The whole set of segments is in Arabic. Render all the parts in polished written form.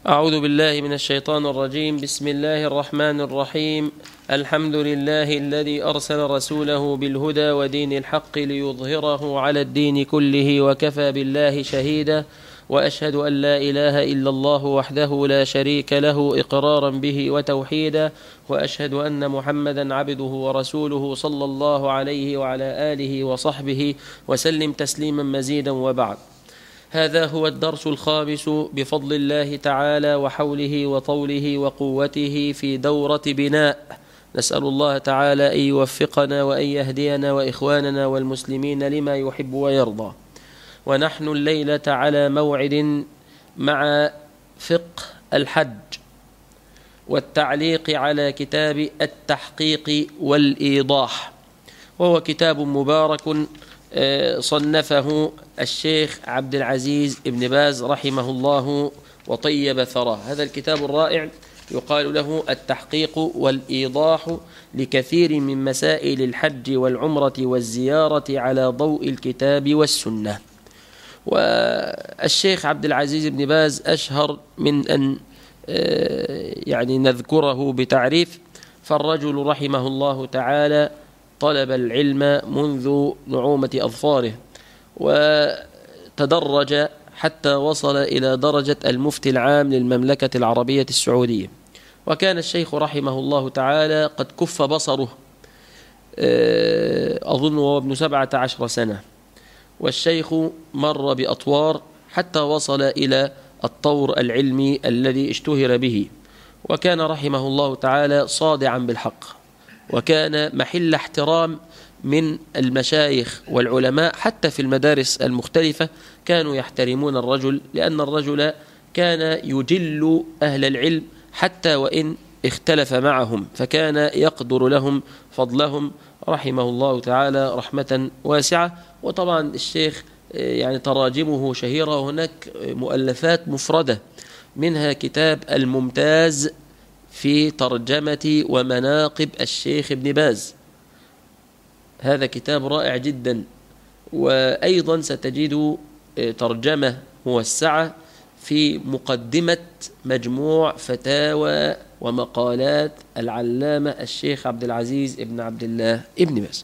أعوذ بالله من الشيطان الرجيم. بسم الله الرحمن الرحيم. الحمد لله الذي أرسل رسوله بالهدى ودين الحق ليظهره على الدين كله وكفى بالله شهيدا، وأشهد أن لا إله إلا الله وحده لا شريك له إقرارا به وتوحيدا، وأشهد أن محمدا عبده ورسوله صلى الله عليه وعلى آله وصحبه وسلم تسليما مزيدا، وبعد. هذا هو الدرس الخامس بفضل الله تعالى وحوله وطوله وقوته في دورة بناء. نسأل الله تعالى أن يوفقنا وأن يهدينا وإخواننا والمسلمين لما يحب ويرضى. ونحن الليلة على موعد مع فقه الحج والتعليق على كتاب التحقيق والإيضاح، وهو كتاب مبارك صنفه الشيخ عبد العزيز ابن باز رحمه الله وطيب ثراه. هذا الكتاب الرائع يقال له التحقيق والإيضاح لكثير من مسائل الحج والعمرة والزيارة على ضوء الكتاب والسنة. والشيخ عبد العزيز ابن باز أشهر من أن نذكره بتعريف، فالرجل رحمه الله تعالى طلب العلم منذ نعومة أظفاره، وتدرج حتى وصل إلى درجة المفتي العام للمملكة العربية السعودية. وكان الشيخ رحمه الله تعالى قد كف بصره أظن وهو ابن 17 سنة، والشيخ مر بأطوار حتى وصل إلى الطور العلمي الذي اشتهر به، وكان رحمه الله تعالى صادعا بالحق، وكان محل احترام من المشايخ والعلماء. حتى في المدارس المختلفة كانوا يحترمون الرجل، لأن الرجل كان يجل أهل العلم حتى وإن اختلف معهم، فكان يقدر لهم فضلهم رحمه الله تعالى رحمة واسعة. وطبعا الشيخ تراجمه شهيرة، وهناك مؤلفات مفردة، منها كتاب الممتاز في ترجمة ومناقب الشيخ ابن باز. هذا كتاب رائع جدا. وأيضا ستجد ترجمة موسعة في مقدمة مجموع فتاوى ومقالات العلامة الشيخ عبد العزيز ابن عبد الله ابن باز.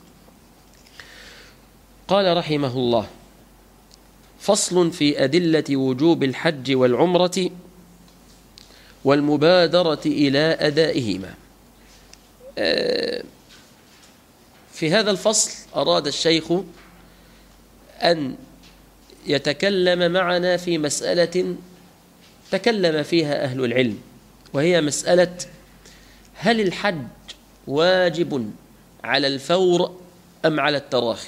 قال رحمه الله: فصل في أدلة وجوب الحج والعمرة والمبادرة إلى أدائهما. في هذا الفصل أراد الشيخ أن يتكلم معنا في مسألة تكلم فيها أهل العلم، وهي مسألة: هل الحج واجب على الفور أم على التراخي؟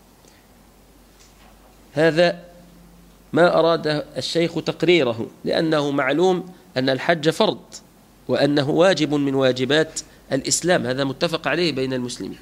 هذا ما أراد الشيخ تقريره، لأنه معلوم أن الحج فرض، وأنه واجب من واجبات الإسلام، هذا متفق عليه بين المسلمين.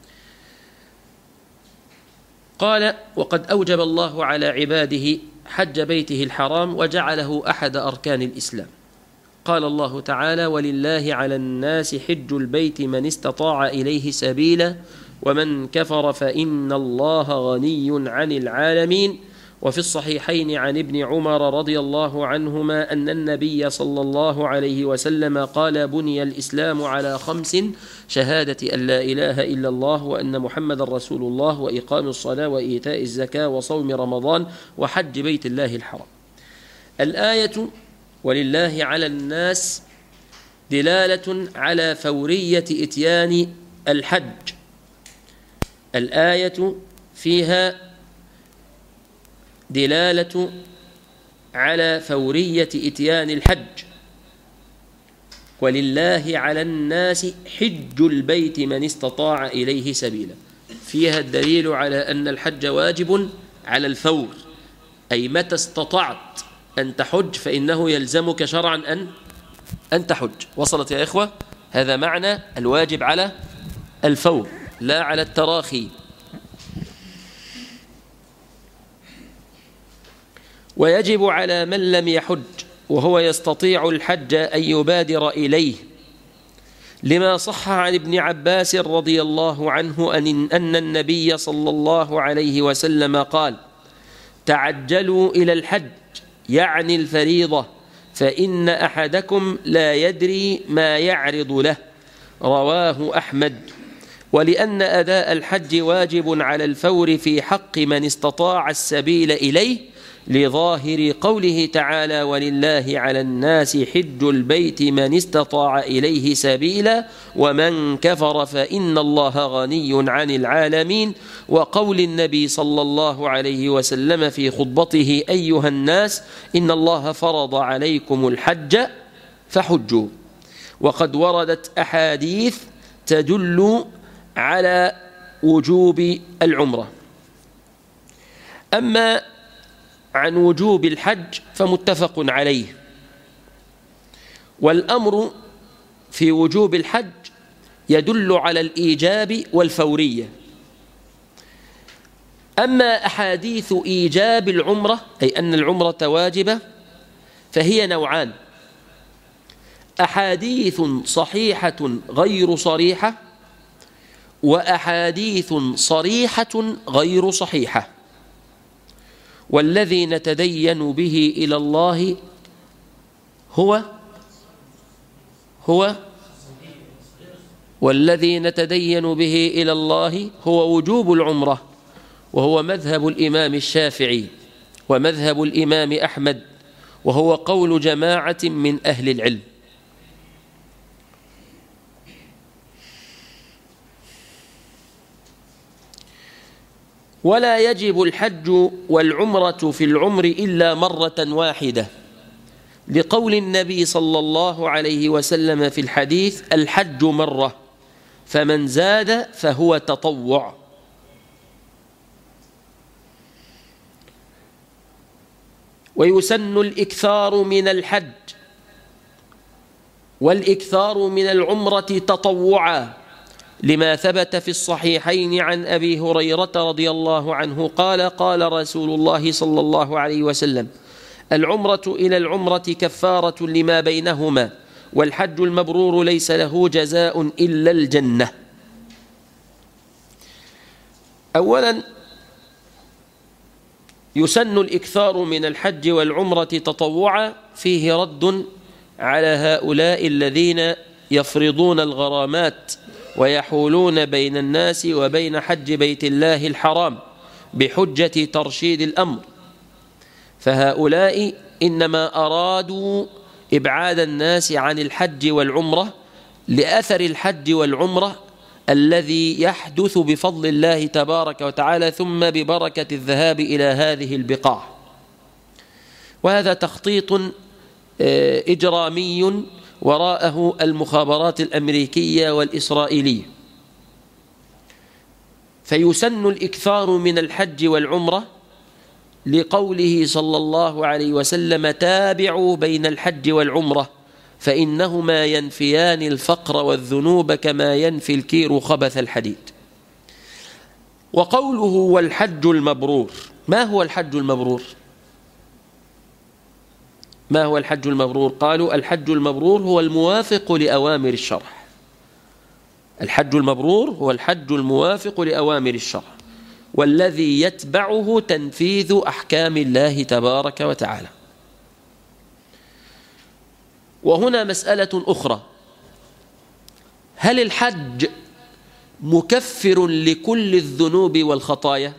قال: وقد أوجب الله على عباده حج بيته الحرام وجعله أحد أركان الإسلام. قال الله تعالى: ولله على الناس حج البيت من استطاع إليه سبيلا ومن كفر فإن الله غني عن العالمين. وفي الصحيحين عن ابن عمر رضي الله عنهما أن النبي صلى الله عليه وسلم قال: بني الإسلام على 5: شهادة أن لا إله إلا الله وأن محمد رسول الله وإقام الصلاة وإيتاء الزكاة وصوم رمضان وحج بيت الله الحرام. الآية ولله على الناس دلالة على فورية إتيان الحج. الآية فيها دلالة على فورية إتيان الحج. ولله على الناس حج البيت من استطاع إليه سبيلا، فيها الدليل على أن الحج واجب على الفور، أي متى استطعت أن تحج فإنه يلزمك شرعا أن تحج. وصلت يا إخوة؟ هذا معنى الواجب على الفور لا على التراخي. ويجب على من لم يحج وهو يستطيع الحج أن يبادر إليه، لما صح عن ابن عباس رضي الله عنه أن النبي صلى الله عليه وسلم قال: تعجلوا إلى الحج، يعني الفريضة، فإن أحدكم لا يدري ما يعرض له. رواه أحمد. ولأن أداء الحج واجب على الفور في حق من استطاع السبيل إليه، لظاهر قوله تعالى: ولله على الناس حج البيت من استطاع إليه سبيلا ومن كفر فإن الله غني عن العالمين، وقول النبي صلى الله عليه وسلم في خطبته: أيها الناس إن الله فرض عليكم الحج فحجوا. وقد وردت أحاديث تدل على وجوب العمرة. أما عن وجوب الحج فمتفق عليه، والأمر في وجوب الحج يدل على الإيجاب والفورية. أما أحاديث إيجاب العمرة، أي أن العمرة واجبة، فهي نوعان: أحاديث صحيحة غير صريحة، وأحاديث صريحة غير صحيحة. والذي نتدين به إلى الله والذي نتدين به إلى الله هو وجوب العمرة، وهو مذهب الإمام الشافعي ومذهب الإمام أحمد، وهو قول جماعة من أهل العلم. ولا يجب الحج والعمرة في العمر إلا مرة واحدة، لقول النبي صلى الله عليه وسلم في الحديث: الحج مرة، فمن زاد فهو تطوع. ويسن الإكثار من الحج والإكثار من العمرة تطوعا، لما ثبت في الصحيحين عن أبي هريرة رضي الله عنه قال: قال رسول الله صلى الله عليه وسلم: العمرة إلى العمرة كفارة لما بينهما، والحج المبرور ليس له جزاء إلا الجنة. أولا، يسن الإكثار من الحج والعمرة تطوعا، فيه رد على هؤلاء الذين يفرضون الغرامات ويحولون بين الناس وبين حج بيت الله الحرام بحجة ترشيد الأمر. فهؤلاء إنما أرادوا إبعاد الناس عن الحج والعمرة لأثر الحج والعمرة الذي يحدث بفضل الله تبارك وتعالى، ثم ببركة الذهاب إلى هذه البقاع. وهذا تخطيط إجرامي وراءه المخابرات الأمريكية والإسرائيلية. فيسن الإكثار من الحج والعمرة لقوله صلى الله عليه وسلم: تابعوا بين الحج والعمرة فإنهما ينفيان الفقر والذنوب كما ينفي الكير خبث الحديد. وقوله والحج المبرور، ما هو الحج المبرور؟ ما هو الحج المبرور؟ قالوا: الحج المبرور هو الموافق لأوامر الشرع. الحج المبرور هو الحج الموافق لأوامر الشرع، والذي يتبعه تنفيذ أحكام الله تبارك وتعالى. وهنا مسألة أخرى: هل الحج مكفر لكل الذنوب والخطايا؟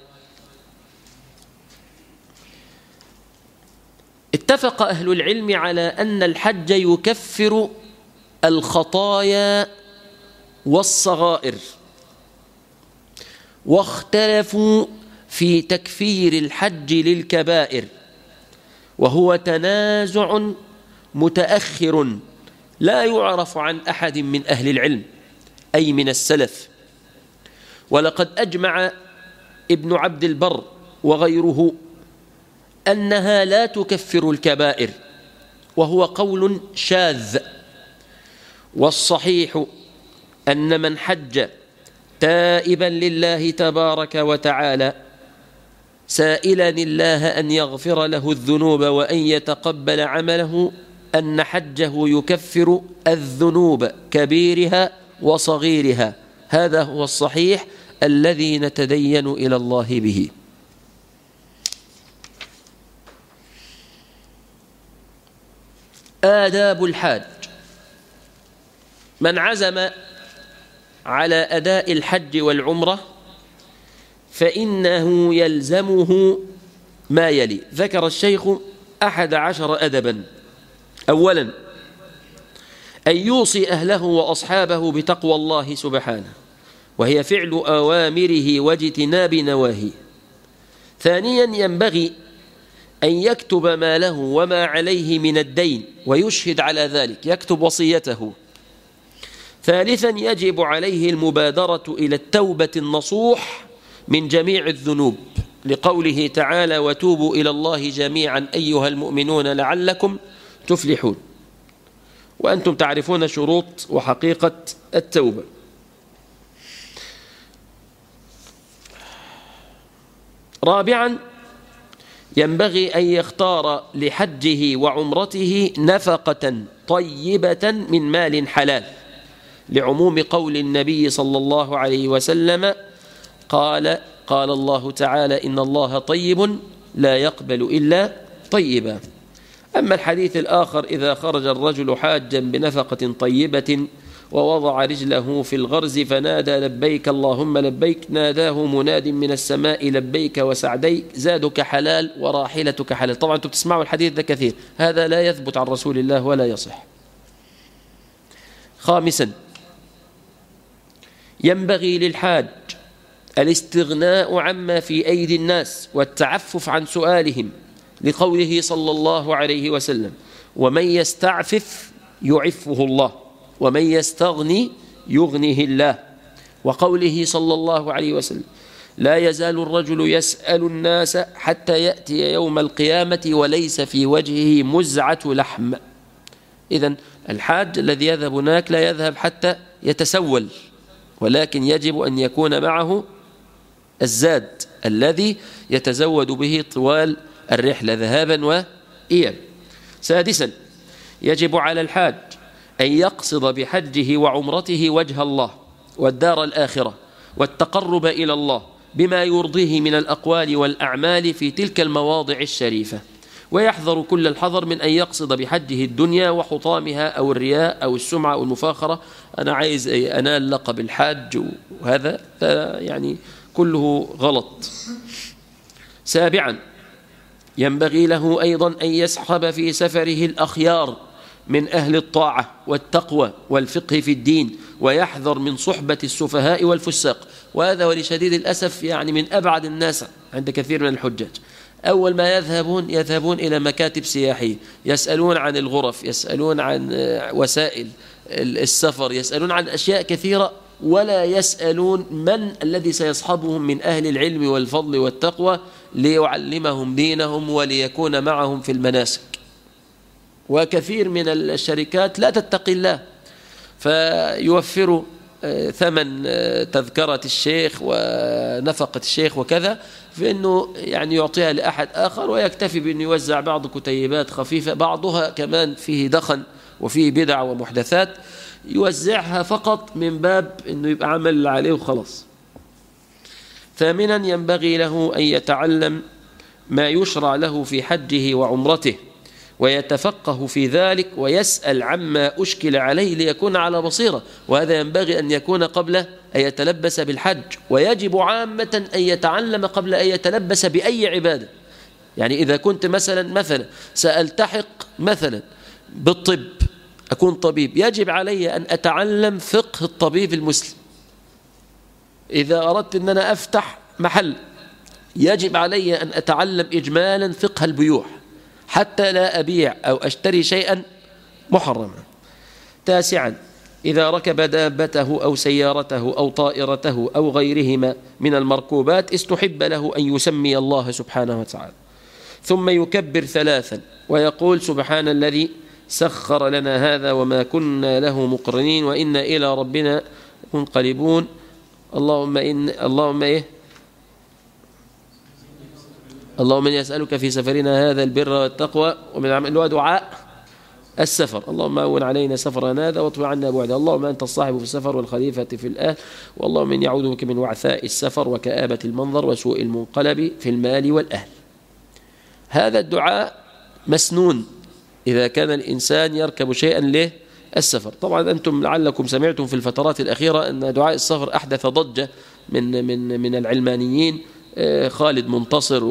اتفق أهل العلم على أن الحج يكفر الخطايا والصغائر، واختلفوا في تكفير الحج للكبائر، وهو تنازع متأخر لا يعرف عن أحد من أهل العلم أي من السلف. ولقد أجمع ابن عبد البر وغيره أنها لا تكفر الكبائر، وهو قول شاذ. والصحيح أن من حج تائبا لله تبارك وتعالى سائلا الله أن يغفر له الذنوب وأن يتقبل عمله، أن حجه يكفر الذنوب كبيرها وصغيرها. هذا هو الصحيح الذي نتدين إلى الله به. آداب الحاج. من عزم على أداء الحج والعمرة فإنه يلزمه ما يلي. ذكر الشيخ 11 أدبا. أولا أن يوصي أهله وأصحابه بتقوى الله سبحانه، وهي فعل أوامره واجتناب نواهيه. ثانيا ينبغي أن يكتب ما له وما عليه من الدين ويشهد على ذلك، يكتب وصيته. ثالثا يجب عليه المبادرة إلى التوبة النصوح من جميع الذنوب، لقوله تعالى: وتوبوا إلى الله جميعا أيها المؤمنون لعلكم تفلحون. وأنتم تعرفون شروط وحقيقة التوبة. رابعا ينبغي أن يختار لحجه وعمرته نفقة طيبة من مال حلال، لعموم قول النبي صلى الله عليه وسلم قال الله تعالى: إن الله طيب لا يقبل إلا طيبا. أما الحديث الآخر: إذا خرج الرجل حاجا بنفقة طيبة ووضع رجله في الغرز فنادى لبيك اللهم لبيك، ناداه مناد من السماء لبيك وسعديك، زادك حلال وراحلتك حلال. طبعا أنتم تسمعوا الحديث ده كثير، هذا لا يثبت عن رسول الله ولا يصح. خامسا ينبغي للحاج الاستغناء عما في أيدي الناس والتعفف عن سؤالهم، لقوله صلى الله عليه وسلم: ومن يستعفف يعفه الله ومن يستغني يغنيه الله. وقوله صلى الله عليه وسلم: لا يزال الرجل يسأل الناس حتى يأتي يوم القيامة وليس في وجهه مزعة لحم. إذن الحاج الذي يذهب هناك لا يذهب حتى يتسول، ولكن يجب أن يكون معه الزاد الذي يتزود به طوال الرحلة ذهابا وإيابا. سادسا يجب على الحاج أن يقصد بحجه وعمرته وجه الله والدار الآخرة والتقرب إلى الله بما يرضيه من الأقوال والأعمال في تلك المواضع الشريفة، ويحذر كل الحذر من أن يقصد بحجه الدنيا وحطامها أو الرياء أو السمعة أو المفاخرة. أنا عايز أنال لقب الحاج، وهذا يعني كله غلط. سابعا ينبغي له أيضا أن يسحب في سفره الأخيار من أهل الطاعة والتقوى والفقه في الدين، ويحذر من صحبة السفهاء والفساق. وهذا ولشديد الأسف يعني من أبعد الناس عند كثير من الحجاج. أول ما يذهبون إلى مكاتب سياحية، يسألون عن الغرف، يسألون عن وسائل السفر، يسألون عن أشياء كثيرة، ولا يسألون من الذي سيصحبهم من أهل العلم والفضل والتقوى ليعلمهم دينهم وليكون معهم في المناسك. وكثير من الشركات لا تتقي الله، فيوفروا ثمن تذكرة الشيخ ونفقة الشيخ وكذا، في أنه يعني يعطيها لأحد آخر ويكتفي بأنه يوزع بعض كتيبات خفيفة، بعضها كمان فيه دخن وفيه بدع ومحدثات، يوزعها فقط من باب أنه يبقى عمل عليه وخلاص. ثامنا ينبغي له أن يتعلم ما يشرع له في حجه وعمرته ويتفقه في ذلك ويسأل عما أشكل عليه ليكون على بصيرة، وهذا ينبغي أن يكون قبل أن يتلبس بالحج، ويجب عامة أن يتعلم قبل أن يتلبس بأي عبادة. يعني إذا كنت مثلا سألتحق مثلا بالطب، أكون طبيب، يجب علي أن أتعلم فقه الطبيب المسلم. إذا أردت أن أنا أفتح محل، يجب علي أن أتعلم إجمالا فقه البيوع حتى لا أبيع أو أشتري شيئا محرما. تاسعا إذا ركب دابته أو سيارته أو طائرته أو غيرهما من المركوبات استحب له أن يسمي الله سبحانه وتعالى، ثم يكبر 3 ويقول: سبحان الذي سخر لنا هذا وما كنا له مقرنين وإنا إلى ربنا منقلبون. اللهم إني أسألك في سفرنا هذا البر والتقوى ومن عمل دعاء السفر. اللهم أون علينا سفرنا هذا واطوي عنا بعده. اللهم أنت الصاحب في السفر والخليفة في الأهل. واللهم إني أعوذ بك من وعثاء السفر وكآبة المنظر وسوء المنقلب في المال والأهل. هذا الدعاء مسنون إذا كان الإنسان يركب شيئا للسفر. طبعا أنتم لعلكم سمعتم في الفترات الأخيرة أن دعاء السفر أحدث ضجة من العلمانيين، خالد منتصر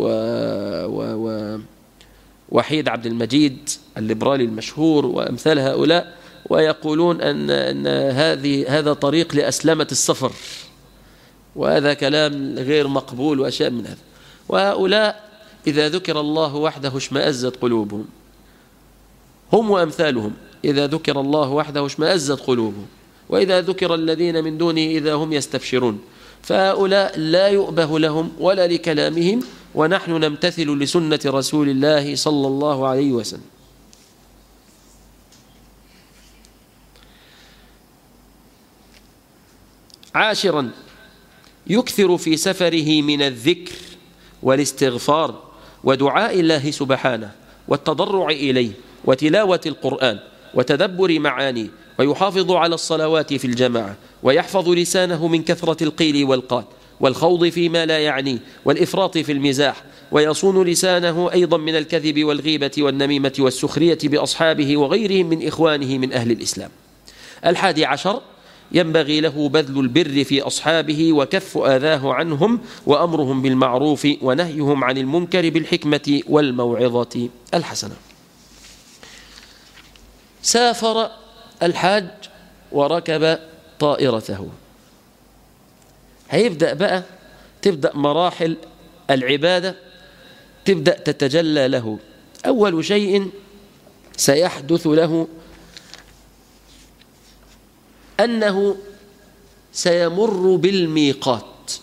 ووحيد عبد المجيد الليبرالي المشهور وأمثال هؤلاء، ويقولون أن هذا طريق لأسلمة السفر، وهذا كلام غير مقبول وأشياء من هذا. وهؤلاء إذا ذكر الله وحده اشمأزت قلوبهم، هم وأمثالهم، إذا ذكر الله وحده اشمأزت قلوبهم، وإذا ذكر الذين من دونه إذا هم يستبشرون. فهؤلاء لا يؤبه لهم ولا لكلامهم، ونحن نمتثل لسنة رسول الله صلى الله عليه وسلم. عاشرا، يكثر في سفره من الذكر والاستغفار ودعاء الله سبحانه والتضرع إليه وتلاوة القرآن وتدبر معانيه، ويحافظ على الصلوات في الجماعة، ويحفظ لسانه من كثرة القيل والقال والخوض فيما لا يعنيه والإفراط في المزاح، ويصون لسانه أيضا من الكذب والغيبة والنميمة والسخرية بأصحابه وغيرهم من إخوانه من أهل الإسلام. 11، ينبغي له بذل البر في أصحابه وكف آذاه عنهم وأمرهم بالمعروف ونهيهم عن المنكر بالحكمة والموعظة الحسنة. سافر الحاج وركب طائرته، هيبدأ بقى تبدأ مراحل العبادة تبدأ تتجلى له. أول شيء سيحدث له أنه سيمر بالميقات.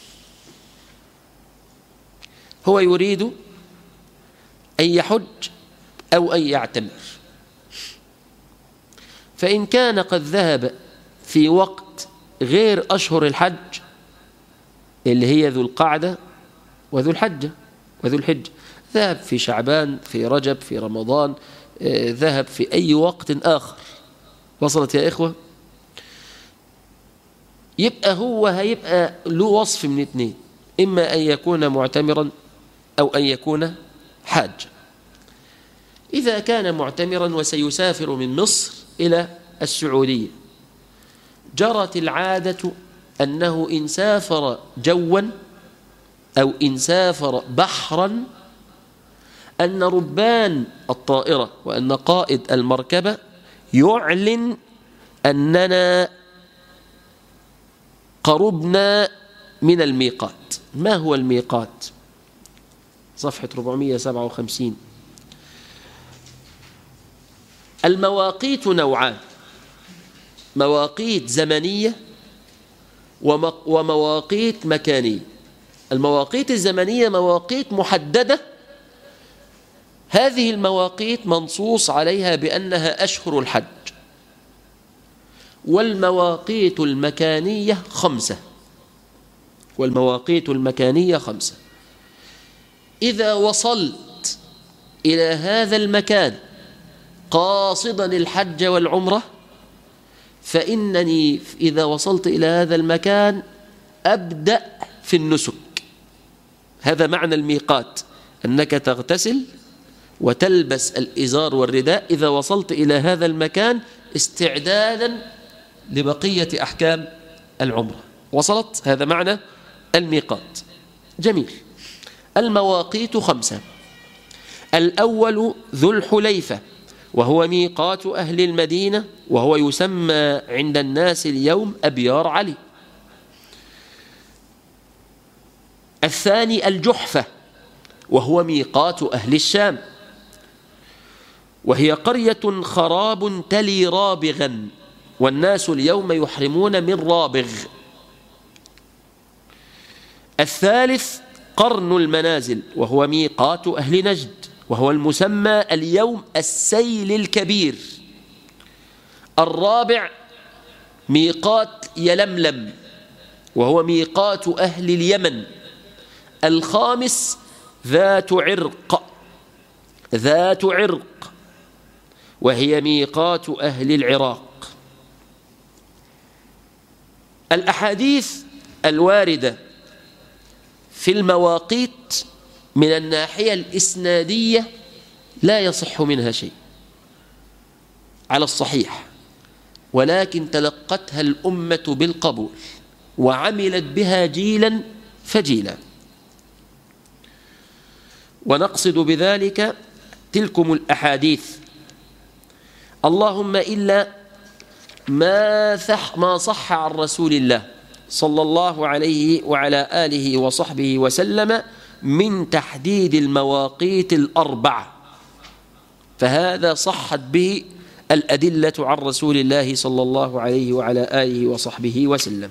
هو يريد أن يحج أو أن يعتمر، فإن كان قد ذهب في وقت غير أشهر الحج اللي هي ذو القعدة وذو الحجة وذو الحجة، ذهب في شعبان، في رجب، في رمضان، ذهب في أي وقت آخر، وصلت يا إخوة؟ يبقى هو هيبقى له وصف من اثنين، إما أن يكون معتمرا أو أن يكون حاج. إذا كان معتمرا وسيسافر من مصر إلى السعودية، جرت العادة أنه إن سافر جوا أو إن سافر بحرا أن ربان الطائرة وأن قائد المركبة يعلن أننا قربنا من الميقات. ما هو الميقات؟ صفحة 457. المواقيت نوعان: مواقيت زمنية ومواقيت مكانية. المواقيت الزمنية مواقيت محددة، هذه المواقيت منصوص عليها بأنها أشهر الحج. والمواقيت المكانية 5. والمواقيت المكانية 5. إذا وصلت إلى هذا المكان قاصدا الحج والعمرة، فإنني إذا وصلت إلى هذا المكان أبدأ في النسك. هذا معنى الميقات، أنك تغتسل وتلبس الإزار والرداء إذا وصلت إلى هذا المكان استعدادا لبقية أحكام العمرة. وصلت؟ هذا معنى الميقات. جميل. المواقيت 5. الأول ذو الحليفة، وهو ميقات أهل المدينة، وهو يسمى عند الناس اليوم أبيار علي. الثاني الجحفة، وهو ميقات أهل الشام، وهي قرية خراب تلي رابغا، والناس اليوم يحرمون من رابغ. الثالث قرن المنازل، وهو ميقات أهل نجد، وهو المسمى اليوم السيل الكبير. الرابع ميقات يلملم، وهو ميقات أهل اليمن. الخامس ذات عرق، وهي ميقات أهل العراق. الأحاديث الواردة في المواقيت من الناحية الإسنادية لا يصح منها شيء، على الصحيح، ولكن تلقتها الأمة بالقبول وعملت بها جيلا فجيلا. ونقصد بذلك تلكم الأحاديث، اللهم إلا ما صح عن رسول الله صلى الله عليه وعلى آله وصحبه وسلم من تحديد المواقيت الأربع، فهذا صحت به الأدلة عن رسول الله صلى الله عليه وعلى آله وصحبه وسلم.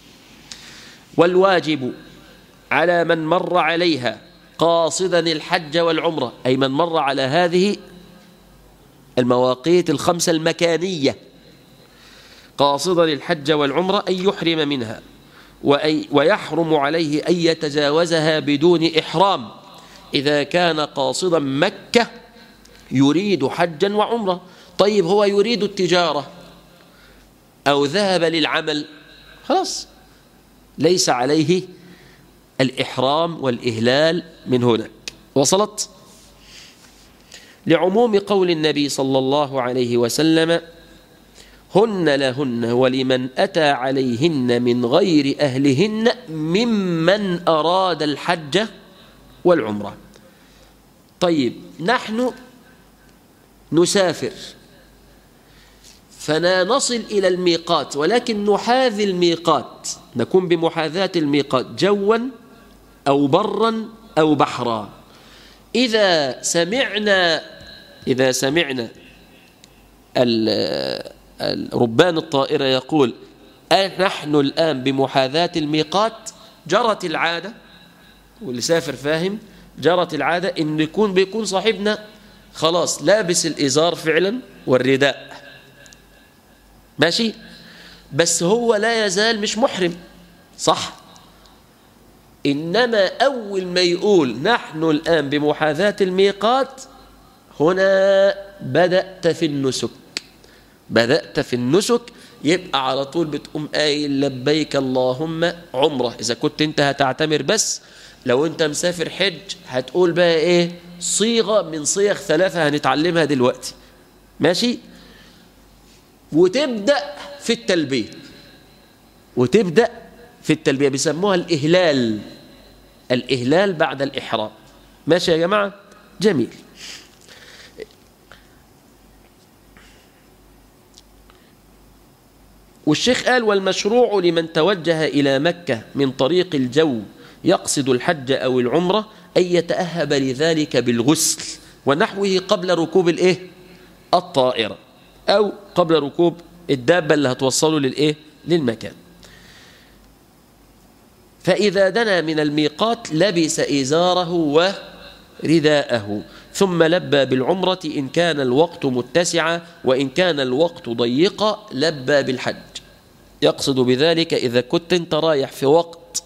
والواجب على من مر عليها قاصدا الحج والعمرة، أي من مر على هذه المواقيت الخمسة المكانية قاصدا الحج والعمرة أن يحرم منها، ويحرم عليه أن يتجاوزها بدون إحرام إذا كان قاصدا مكة يريد حجا وعمرة. طيب هو يريد التجارة أو ذهب للعمل، خلاص ليس عليه الإحرام والإهلال من هناك. وصلت؟ لعموم قول النبي صلى الله عليه وسلم: هن لهن ولمن أتى عليهن من غير أهلهن ممن أراد الحج والعمرة. طيب نحن نسافر فلا نصل إلى الميقات، ولكن نحاذي الميقات، نكون بمحاذاة الميقات جوا أو برا أو بحرا. إذا سمعنا ربان الطائرة يقول نحن الآن بمحاذاة الميقات، جرت العادة، واللي سافر فاهم، جرت العادة إن بيكون صاحبنا خلاص لابس الإزار فعلا والرداء ماشي، بس هو لا يزال مش محرم، صح؟ إنما أول ما يقول نحن الآن بمحاذاة الميقات، هنا بدأت في النسك، يبقى على طول بتقوم قايل لبيك اللهم عمرة إذا كنت أنت هتعتمر. بس لو أنت مسافر حج هتقول بقى إيه؟ صيغة من صيغ 3 هنتعلمها دلوقتي، ماشي؟ وتبدأ في التلبية، بيسموها الإهلال بعد الإحرام. ماشي يا جماعة؟ جميل. والشيخ قال: والمشروع لمن توجه إلى مكة من طريق الجو يقصد الحج أو العمرة أن يتأهب لذلك بالغسل ونحوه قبل ركوب الطائرة، أو قبل ركوب الدابة اللي هتوصله للمكان. فإذا دنا من الميقات لبس إزاره ورداءه، ثم لبى بالعمرة إن كان الوقت متسعا، وإن كان الوقت ضيقا لبى بالحج. يقصد بذلك إذا كنت انت رايح في وقت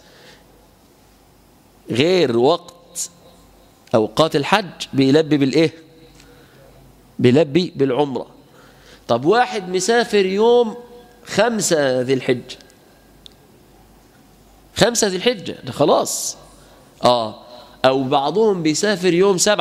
غير وقت أوقات الحج بيلبي بالعمرة. طب واحد مسافر يوم 5 ذي الحجة، 5 ذي الحجة ده خلاص، أو بعضهم بيسافر يوم 7،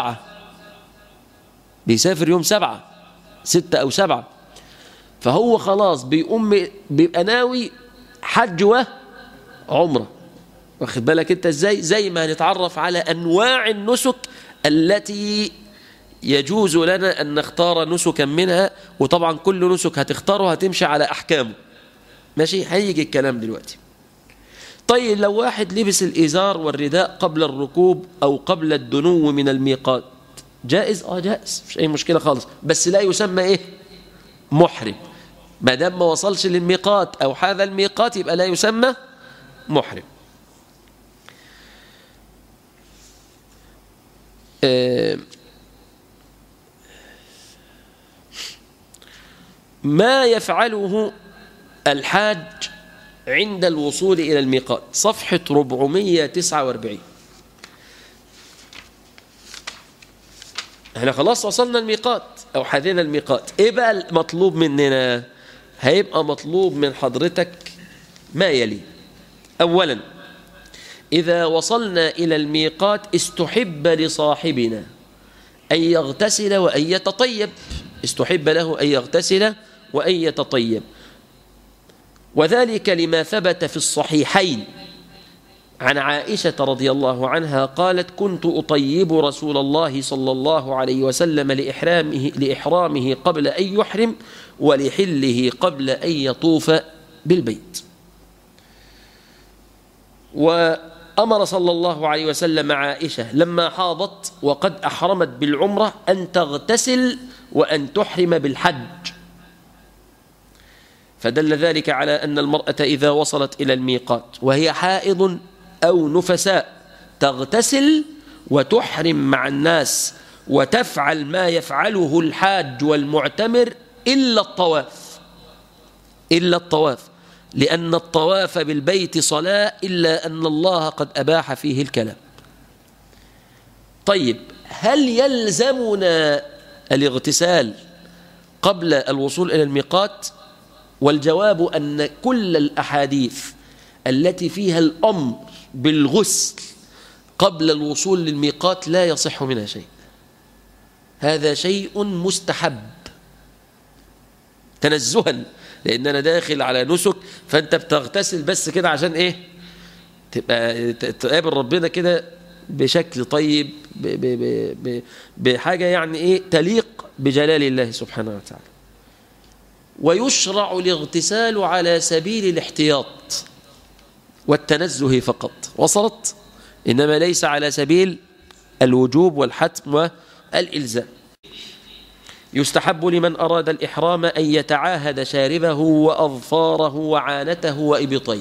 6 أو 7، فهو خلاص بيبقى ناوي حج وعمرة. واخد بالك انت ازاي؟ زي ما هنتعرف على أنواع النسك التي يجوز لنا أن نختار نسكا منها، وطبعا كل نسك هتختاره هتمشي على أحكامه، ماشي؟ هيجي الكلام دلوقتي. طيب لو واحد لبس الإزار والرداء قبل الركوب أو قبل الدنو من الميقات، جائز؟ جائز، مش أي مشكلة خالص، بس لا يسمى محرم. ما دام ما وصلش للميقات أو هذا الميقات يبقى لا يسمى محرم. ما يفعله الحاج عند الوصول إلى الميقات، صفحة 449. احنا خلاص وصلنا الميقات أو حذينا الميقات، إيه بقى المطلوب مننا؟ هيبقى مطلوب من حضرتك ما يلي. أولا، إذا وصلنا إلى الميقات استحب لصاحبنا أن يغتسل وأن يتطيب. استحب له أن يغتسل وأن يتطيب، وذلك لما ثبت في الصحيحين عن عائشة رضي الله عنها قالت: كنت أطيب رسول الله صلى الله عليه وسلم لإحرامه قبل أن يحرم، ولحله قبل أن يطوف بالبيت. وأمر صلى الله عليه وسلم عائشة لما حاضت وقد أحرمت بالعمرة أن تغتسل وأن تحرم بالحج، فدل ذلك على أن المرأة إذا وصلت إلى الميقات وهي حائض أو نفساء تغتسل وتحرم مع الناس وتفعل ما يفعله الحاج والمعتمر إلا الطواف، لأن الطواف بالبيت صلاة، إلا أن الله قد أباح فيه الكلام. طيب، هل يلزمنا الاغتسال قبل الوصول إلى الميقات؟ والجواب أن كل الأحاديث التي فيها الأمر بالغسل قبل الوصول للميقات لا يصح منها شيء. هذا شيء مستحب تنزها، لأن أنا داخل على نسك، فأنت بتغتسل بس كده عشان إيه؟ تبقى تقابل ربنا كده بشكل طيب، بحاجة يعني إيه تليق بجلال الله سبحانه وتعالى. ويشرع الاغتسال على سبيل الاحتياط والتنزه فقط، وصلت؟ إنما ليس على سبيل الوجوب والحتم والإلزام. يستحب لمن أراد الإحرام أن يتعاهد شاربه وأظفاره وعانته وإبطيه،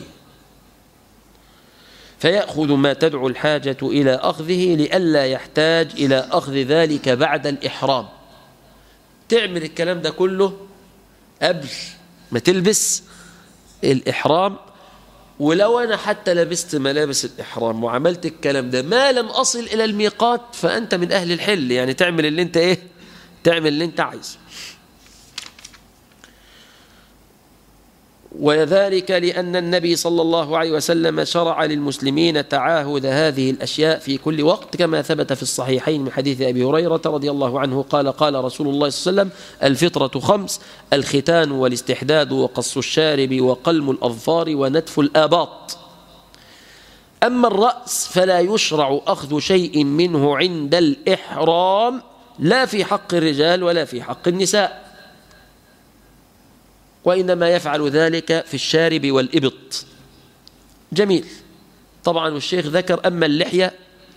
فيأخذ ما تدعو الحاجة إلى أخذه لئلا يحتاج إلى أخذ ذلك بعد الإحرام. تعمل الكلام ده كله قبل ما تلبس الإحرام. ولو أنا حتى لبست ملابس الإحرام وعملت الكلام ده ما لم أصل إلى الميقات فأنت من أهل الحل، يعني تعمل اللي أنت إيه؟ تعمل اللي أنت عايز. وذلك لأن النبي صلى الله عليه وسلم شرع للمسلمين تعاهد هذه الأشياء في كل وقت، كما ثبت في الصحيحين من حديث أبي هريرة رضي الله عنه قال: قال رسول الله صلى الله عليه وسلم: الفطرة 5: الختان والاستحداد وقص الشارب وقلم الأظفار ونتف الآباط. أما الرأس فلا يشرع أخذ شيء منه عند الإحرام، لا في حق الرجال ولا في حق النساء، وإنما يفعل ذلك في الشارب والإبط. جميل. طبعا والشيخ ذكر أما اللحية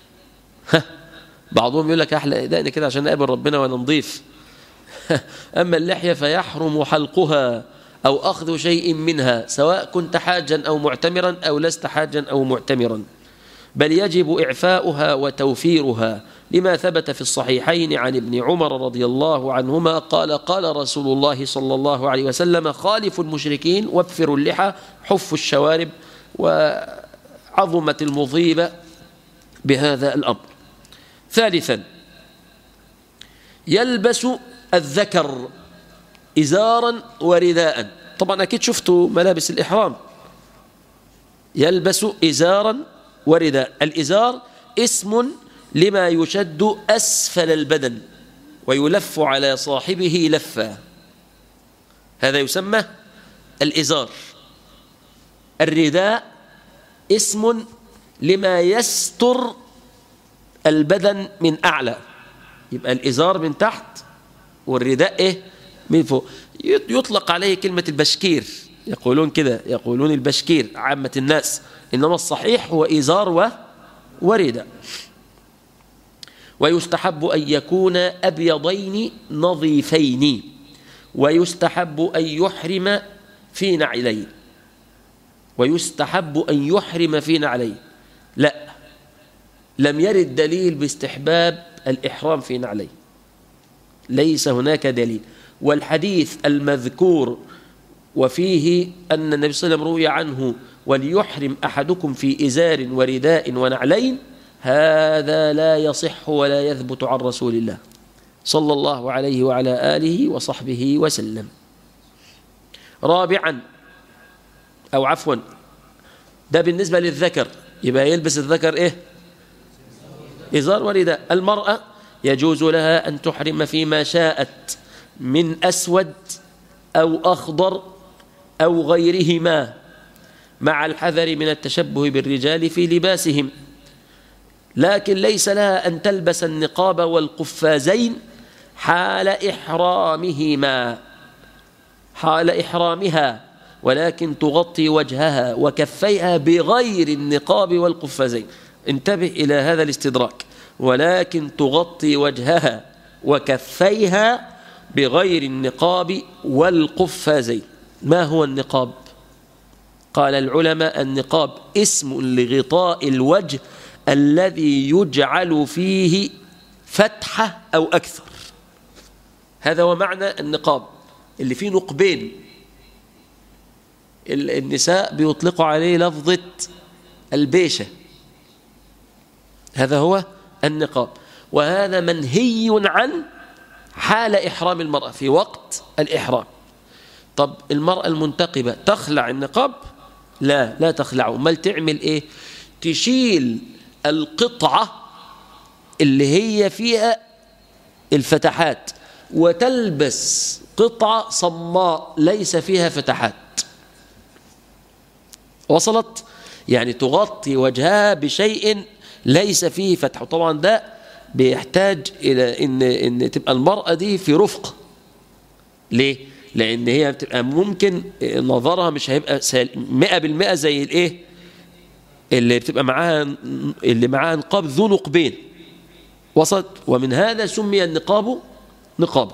بعضهم يقول لك أحلى دقني كده عشان أقابل ربنا وأنا نضيف أما اللحية فيحرم حلقها أو أخذ شيء منها، سواء كنت حاجا أو معتمرا أو لست حاجا أو معتمرا، بل يجب إعفاؤها وتوفيرها، لما ثبت في الصحيحين عن ابن عمر رضي الله عنهما قال: قال رسول الله صلى الله عليه وسلم: خالفوا المشركين وابفروا اللحى، حفوا الشوارب. وعظمت المصيبة بهذا الأمر. ثالثا، يلبس الذكر إزارا ورداء. طبعا أكيد شفتوا ملابس الإحرام، يلبس إزارا ورداء. الإزار اسم لما يشد أسفل البدن ويلف على صاحبه لفا، هذا يسمى الإزار. الرداء اسم لما يستر البدن من أعلى، يبقى الإزار من تحت والرداء إيه؟ من فوق. يطلق عليه كلمة البشكير، يقولون كده، يقولون البشكير عامة الناس، إنما الصحيح هو إزار ورداء. ويستحب أن يكون أبيضين نظيفين، ويستحب أن يحرم في نعلين. ويستحب أن يحرم في نعلين، لا، لم يرد دليل باستحباب الإحرام في نعلين، ليس هناك دليل. والحديث المذكور وفيه أن النبي صلى الله عليه وسلم روي عنه: وليحرم أحدكم في إزار ورداء ونعلين، هذا لا يصح ولا يثبت عن رسول الله صلى الله عليه وعلى آله وصحبه وسلم. رابعا، أو عفوا، ده بالنسبة للذكر، يبقى يلبس الذكر إيه؟ إزار ورداء. المرأة يجوز لها أن تحرم فيما شاءت من أسود أو أخضر أو غيرهما، مع الحذر من التشبه بالرجال في لباسهم، لكن ليس لها أن تلبس النقاب والقفازين حال إحرامها، ولكن تغطي وجهها وكفيها بغير النقاب والقفازين. انتبه إلى هذا الاستدراك، ولكن تغطي وجهها وكفيها بغير النقاب والقفازين. ما هو النقاب؟ قال العلماء: النقاب اسم لغطاء الوجه الذي يجعل فيه فتحة أو أكثر. هذا هو معنى النقاب، اللي فيه نقبين. النساء بيطلقوا عليه لفظة البيشة. هذا هو النقاب، وهذا منهي عن حال إحرام المرأة في وقت الإحرام. طب المرأة المنتقبة تخلع النقاب؟ لا تخلعه. امال تعمل إيه؟ تشيل القطعة اللي هي فيها الفتحات وتلبس قطعة صماء ليس فيها فتحات. وصلت؟ يعني تغطي وجهها بشيء ليس فيه فتح. طبعا ده بيحتاج إلى إن تبقى المرأة دي في رفق. ليه؟ لأن هي بتبقى ممكن نظرها مش هيبقى 100% زي الإيه اللي بتبقى معاها نقاب ذو نقبين. وصلت؟ ومن هذا سمي النقاب نقابا.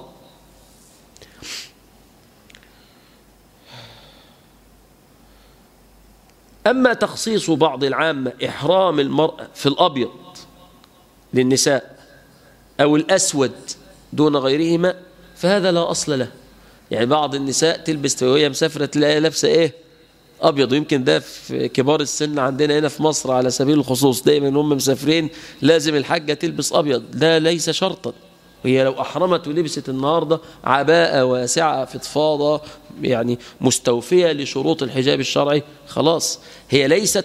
أما تخصيص بعض العامة إحرام المرأة في الأبيض للنساء أو الأسود دون غيرهما فهذا لا أصل له. يعني بعض النساء تلبس وهي مسافرة تلاقي لابسة إيه؟ أبيض. ويمكن ده في كبار السن عندنا هنا في مصر على سبيل الخصوص، دائما هم مسافرين لازم الحاجة تلبس أبيض. ده ليس شرطا. وهي لو أحرمت ولبست النهاردة عباءة واسعة فضفاضة يعني مستوفية لشروط الحجاب الشرعي، خلاص هي ليست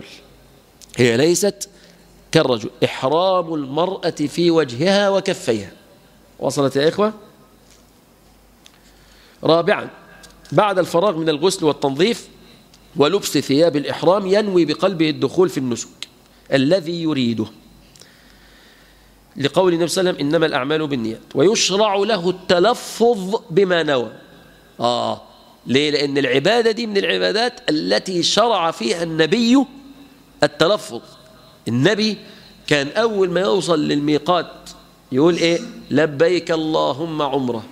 كالرجل. إحرام المرأة في وجهها وكفيها. وصلت يا إخوة؟ رابعا، بعد الفراغ من الغسل والتنظيف ولبس ثياب الإحرام ينوي بقلبه الدخول في النسك الذي يريده، لقول النبي صلى الله عليه وسلم: إنما الأعمال بالنيات. ويشرع له التلفظ بما نوى. ليه؟ لأن العبادة دي من العبادات التي شرع فيها النبي التلفظ. النبي كان أول ما يوصل للميقات يقول إيه؟ لبيك اللهم عمرة.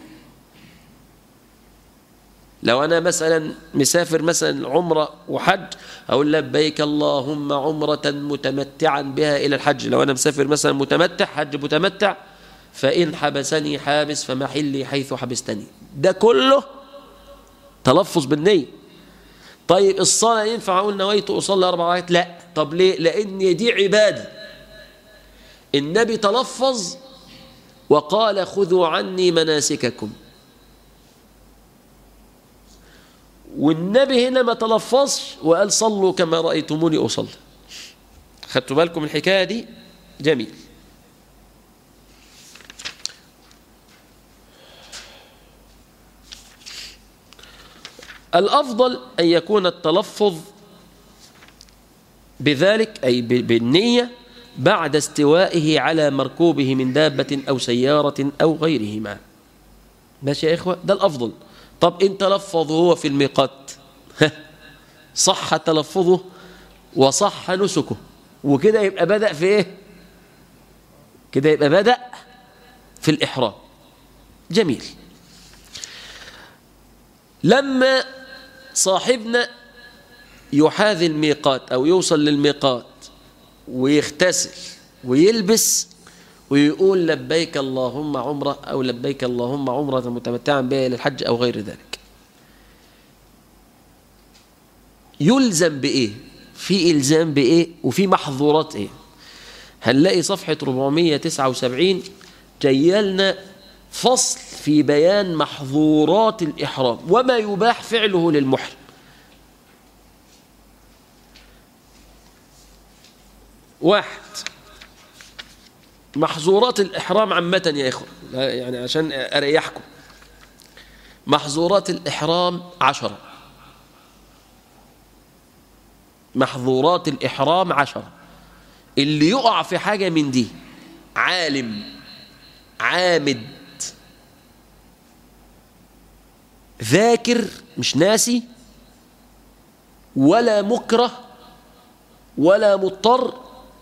لو أنا مثلا مسافر مثلا عمرة وحج أقول لبيك اللهم عمرة متمتعا بها إلى الحج. لو أنا مسافر مثلا متمتع حج متمتع، فإن حبسني حابس فمحلي حيث حبستني. ده كله تلفظ بالنية. طيب الصلاة ينفع أقول نويت أصلي 4 ركعات؟ لا. طب ليه؟ لأن دي عبادة. النبي تلفظ وقال: خذوا عني مناسككم. والنبي هنا ما تلفظش وقال: صلوا كما رأيتموني أصلي. خدتوا بالكم الحكاية دي؟ جميل. الأفضل أن يكون التلفظ بذلك أي بالنية بعد استوائه على مركوبه من دابة أو سيارة أو غيرهما. ماشي يا إخوة؟ ده الأفضل. طب إن تلفظ هو في الميقات صح تلفظه وصح نسكه، وكده يبقى بدأ في إيه؟ كده يبقى بدأ في الإحرام. جميل. لما صاحبنا يحاذي الميقات أو يوصل للميقات ويغتسل ويلبس ويقول لبيك اللهم عمرة أو لبيك اللهم عمرة متمتعا بها إلى الحج أو غير ذلك، يلزم بإيه؟ في إلزام بإيه؟ وفي محظورات إيه؟ هنلاقي صفحة 479 جيالنا فصل في بيان محظورات الإحرام وما يباح فعله للمحرم. واحد، محظورات الإحرام عامة يا إخوة، يعني عشان أريحكم. محظورات الإحرام 10. محظورات الإحرام 10. اللي يقع في حاجة من دي عالم عامد ذاكر مش ناسي ولا مكره ولا مضطر،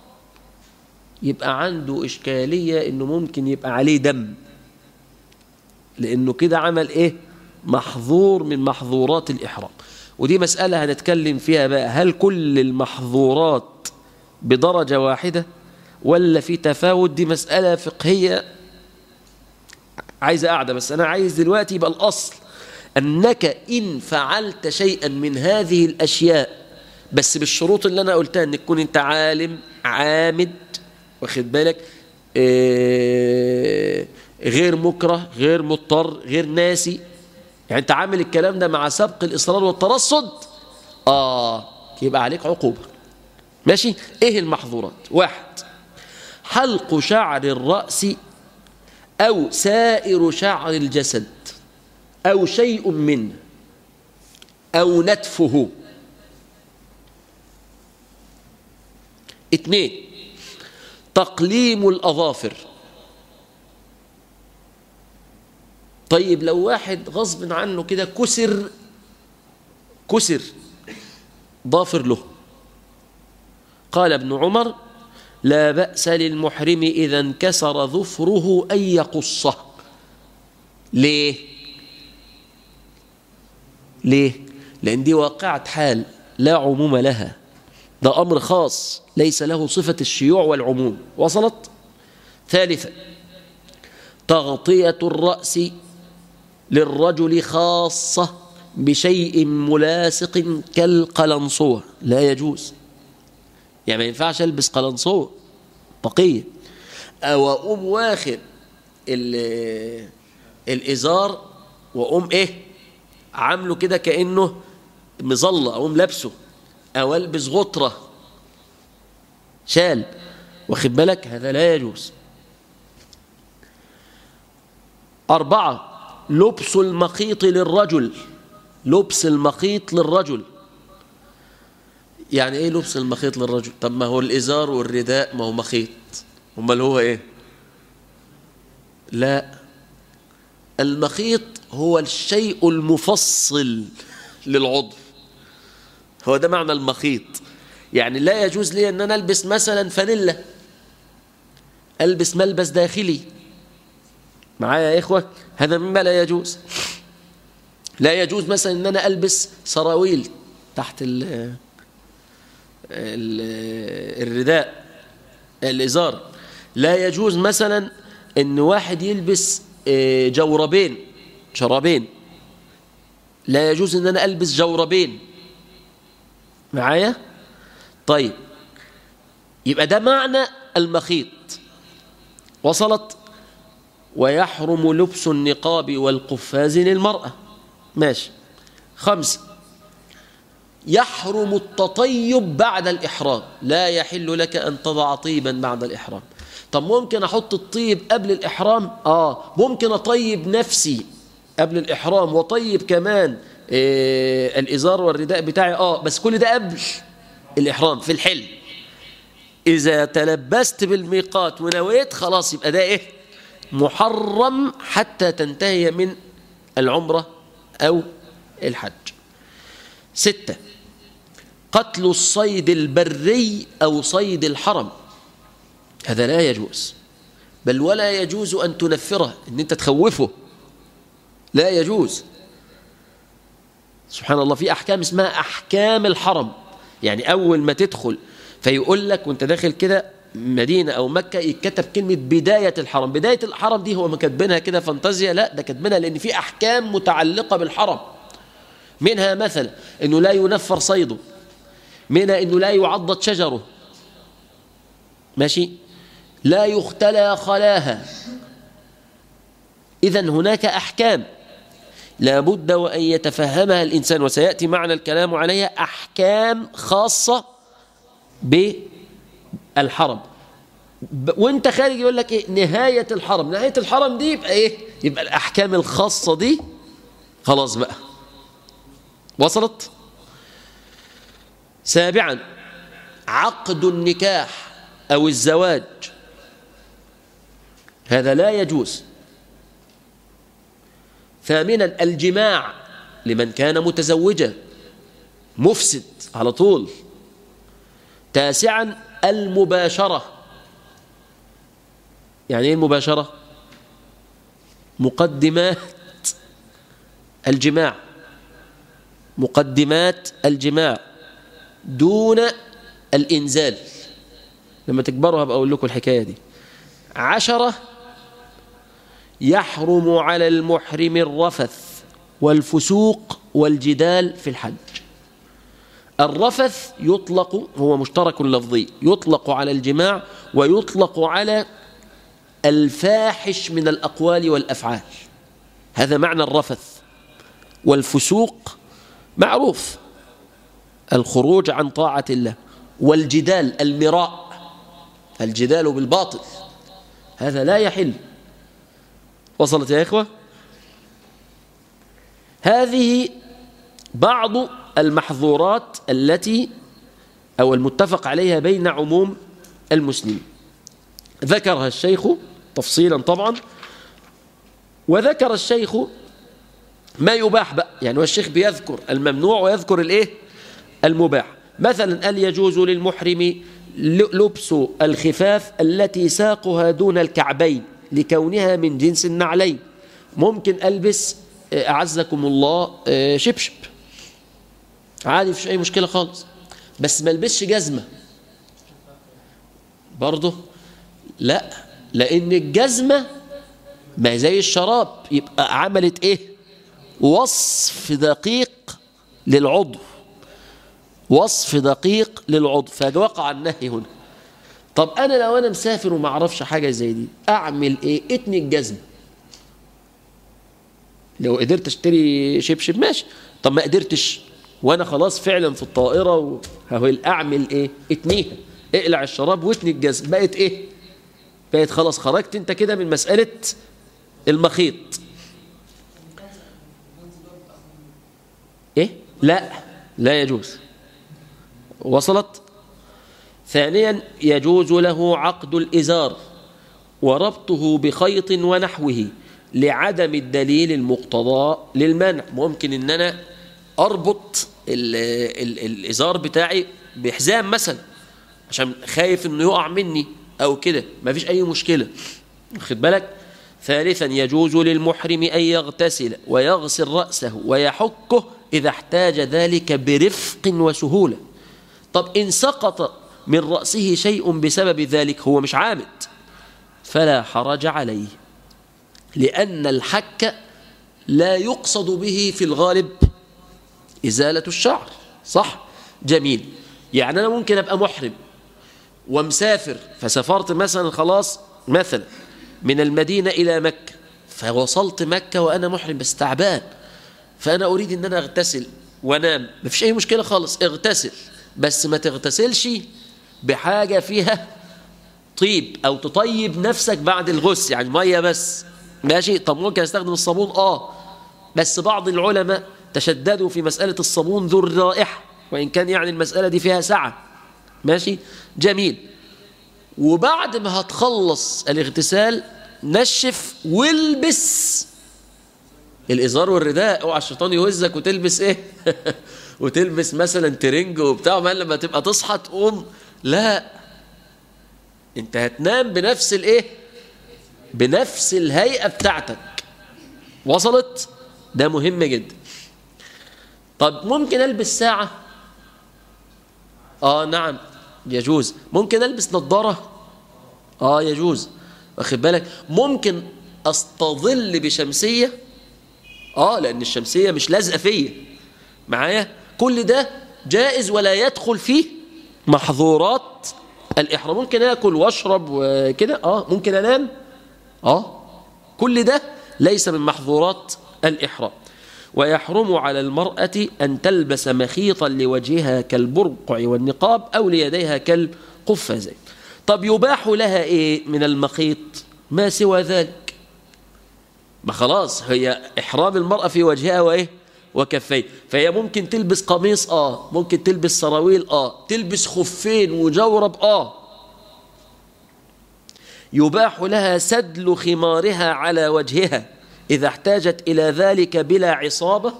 يبقى عنده إشكالية إنه ممكن يبقى عليه دم، لأنه كده عمل إيه؟ محظور من محظورات الإحرام. ودي مسألة هنتكلم فيها بقى، هل كل المحظورات بدرجة واحدة ولا في تفاوت؟ دي مسألة فقهية عايزة قاعدة، بس أنا عايز دلوقتي يبقى الأصل أنك إن فعلت شيئا من هذه الأشياء بس بالشروط اللي أنا قلتها، أن تكون أنت عالم عامد واخد بالك، غير مكره غير مضطر غير ناسي، يعني أنت عامل الكلام ده مع سبق الإصرار والترصد، يبقى عليك عقوبة. ماشي؟ إيه المحظورات؟ 1: حلق شعر الرأس أو سائر شعر الجسد أو شيء منه أو نتفه. 2: تقليم الأظافر. طيب لو واحد غصب عنه كده كسر ضافر له، قال ابن عمر: لا بأس للمحرم إذا انكسر ظفره أن يقصه. ليه؟ لأن دي واقعة حال لا عموم لها، ده أمر خاص ليس له صفة الشيوع والعموم. وصلت؟ 3: تغطية الرأس للرجل خاصة بشيء ملاصق كالقلنصوة، لا يجوز، يعني ما ينفعش ألبس قلنصوة بقية، أو أقوم واخد الإزار وأقوم عامله كده كأنه مظلة، أقوم لابسه، أو ألبس غطرة شال، واخد بالك، هذا لا يجوز. 4: لبس المخيط للرجل. لبس المخيط للرجل يعني ايه لبس المخيط للرجل؟ طب ما هو الإزار والرداء ما هو مخيط، امال هو ايه؟ لا، المخيط هو الشيء المفصل للعضو، هو ده معنى المخيط. يعني لا يجوز لي ان انا البس مثلا فانيلا، البس ملبس داخلي، معايا يا اخوه؟ هذا مما لا يجوز. لا يجوز مثلا ان انا البس سراويل تحت الرداء الازار. لا يجوز مثلا ان واحد يلبس جوربين شرابين، لا يجوز ان انا البس جوربين، معايا؟ طيب، يبقى ده معنى المخيط. وصلت؟ ويحرم لبس النقاب والقفاز للمرأة. ماشي. 5: يحرم التطيب بعد الإحرام، لا يحل لك أن تضع طيبا بعد الإحرام. طب ممكن أحط الطيب قبل الإحرام؟ ممكن أطيب نفسي قبل الإحرام وطيب كمان الإزار والرداء بتاعي، بس كل ده قبل الإحرام في الحل. إذا تلبست بالميقات ونويت خلاص، يبقى ده محرم حتى تنتهي من العمرة أو الحج. 6: قتل الصيد البري أو صيد الحرم، هذا لا يجوز، بل ولا يجوز أن تنفره، أن أنت تخوفه، لا يجوز. سبحان الله، في أحكام اسمها أحكام الحرم، يعني أول ما تدخل فيقول لك وأنت داخل كده مدينة أو مكة يتكتب كلمة بداية الحرم. بداية الحرم دي هو ما كاتبينها كده فانتازيا، لا، ده كاتبينها لأن في أحكام متعلقة بالحرم، منها مثلا أنه لا ينفر صيده، منها أنه لا يعضد شجره، ماشي، لا يختلى خلاها. إذن هناك أحكام لا بد وأن يتفهمها الإنسان، وسيأتي معنا الكلام عليها، أحكام خاصة بالحرم. وانت خارج يقول لك نهاية الحرم، نهاية الحرم دي يبقى يبقى الأحكام الخاصة دي خلاص بقى. وصلت؟ سابعا عقد النكاح أو الزواج، هذا لا يجوز. ثامنا الجماع لمن كان متزوجا، مفسد على طول. تاسعا المباشرة. يعني ايه المباشرة؟ مقدمات الجماع، مقدمات الجماع دون الإنزال. لما تكبروا هبقى أقول لكم الحكاية دي. 10 يحرم على المحرم الرفث والفسوق والجدال في الحج. الرفث يطلق، هو مشترك لفظي، يطلق على الجماع ويطلق على الفاحش من الأقوال والأفعال، هذا معنى الرفث. والفسوق معروف، الخروج عن طاعة الله. والجدال المراء، الجدال بالباطل، هذا لا يحل. وصلت يا إخوة؟ هذه بعض المحظورات التي أو المتفق عليها بين عموم المسلمين، ذكرها الشيخ تفصيلا طبعا. وذكر الشيخ ما يباح بقى، يعني والشيخ بيذكر الممنوع ويذكر الايه؟ المباح. مثلا قال يجوز للمحرم لبس الخفاف التي ساقها دون الكعبين لكونها من جنس النعلين. ممكن ألبس أعزكم الله شبشب عادي، مفيش أي مشكلة خالص، بس ما البسش جزمة برضه لا، لأن الجزمة ما زي الشراب، يبقى عملت إيه؟ وصف دقيق للعضو، وصف دقيق للعضو، فوقع النهي هنا. طب أنا لو أنا مسافر وما أعرفش حاجة زي دي أعمل إيه؟ اتني الجزمة. لو قدرت اشتري شبشب ماشي، طب ما قدرتش وانا خلاص فعلا في الطائره اعمل ايه؟ اتنيها، اقلع الشراب واتني الجزم، بقت ايه؟ بقت خلاص خرجت انت كده من مساله المخيط. ايه؟ لا، لا يجوز. وصلت؟ ثانيا يجوز له عقد الازار وربطه بخيط ونحوه لعدم الدليل المقتضى للمنع. ممكن ان انا اربط الازار بتاعي بحزام مثلا عشان خايف انه يقع مني او كده، ما فيش اي مشكله، واخد بالك. ثالثا يجوز للمحرم ان يغتسل ويغسل راسه ويحكه اذا احتاج ذلك برفق وسهوله. طب ان سقط من راسه شيء بسبب ذلك، هو مش عامد، فلا حرج عليه، لأن الحك لا يقصد به في الغالب إزالة الشعر، صح؟ جميل. يعني أنا ممكن أبقى محرم ومسافر، فسافرت مثلا خلاص مثلا من المدينة إلى مكة، فوصلت مكة وأنا محرم بس تعبان، فأنا أريد أن أنا أغتسل وأنام، ما فيش أي مشكلة خالص، اغتسل، بس ما تغتسلش بحاجة فيها طيب أو تطيب نفسك بعد الغسل، يعني مية بس، ماشي. طب ممكن استخدم الصابون، بس بعض العلماء تشددوا في مسألة الصابون ذو الرائحة، وإن كان يعني المسألة دي فيها سعة، ماشي، جميل. وبعد ما هتخلص الاغتسال نشف والبس الإزار والرداء، اوعى الشيطان يوزك وتلبس ايه وتلبس مثلا ترنج وبتاع، ما لما تبقى تصحى تقوم، لا، انت هتنام بنفس الايه؟ بنفس الهيئة بتاعتك. وصلت؟ ده مهم جدا. طب ممكن ألبس ساعة؟ نعم يجوز. ممكن ألبس نظارة؟ يجوز، واخد بالك. ممكن أستظل بشمسية، لأن الشمسية مش لازقة فيا معايا، كل ده جائز ولا يدخل فيه محظورات الإحرام. ممكن أكل وأشرب وكده، ممكن أنام، كل ده ليس من محظورات الإحرام. ويحرم على المرأة أن تلبس مخيطا لوجهها كالبرقع والنقاب أو ليديها كالقفازين. طب يباح لها إيه من المخيط؟ ما سوى ذلك، ما خلاص هي إحرام المرأة في وجهها وإيه وكفين، فهي ممكن تلبس قميص ممكن تلبس سراويل تلبس خفين وجورب يباح لها سدل خمارها على وجهها إذا احتاجت إلى ذلك بلا عصابة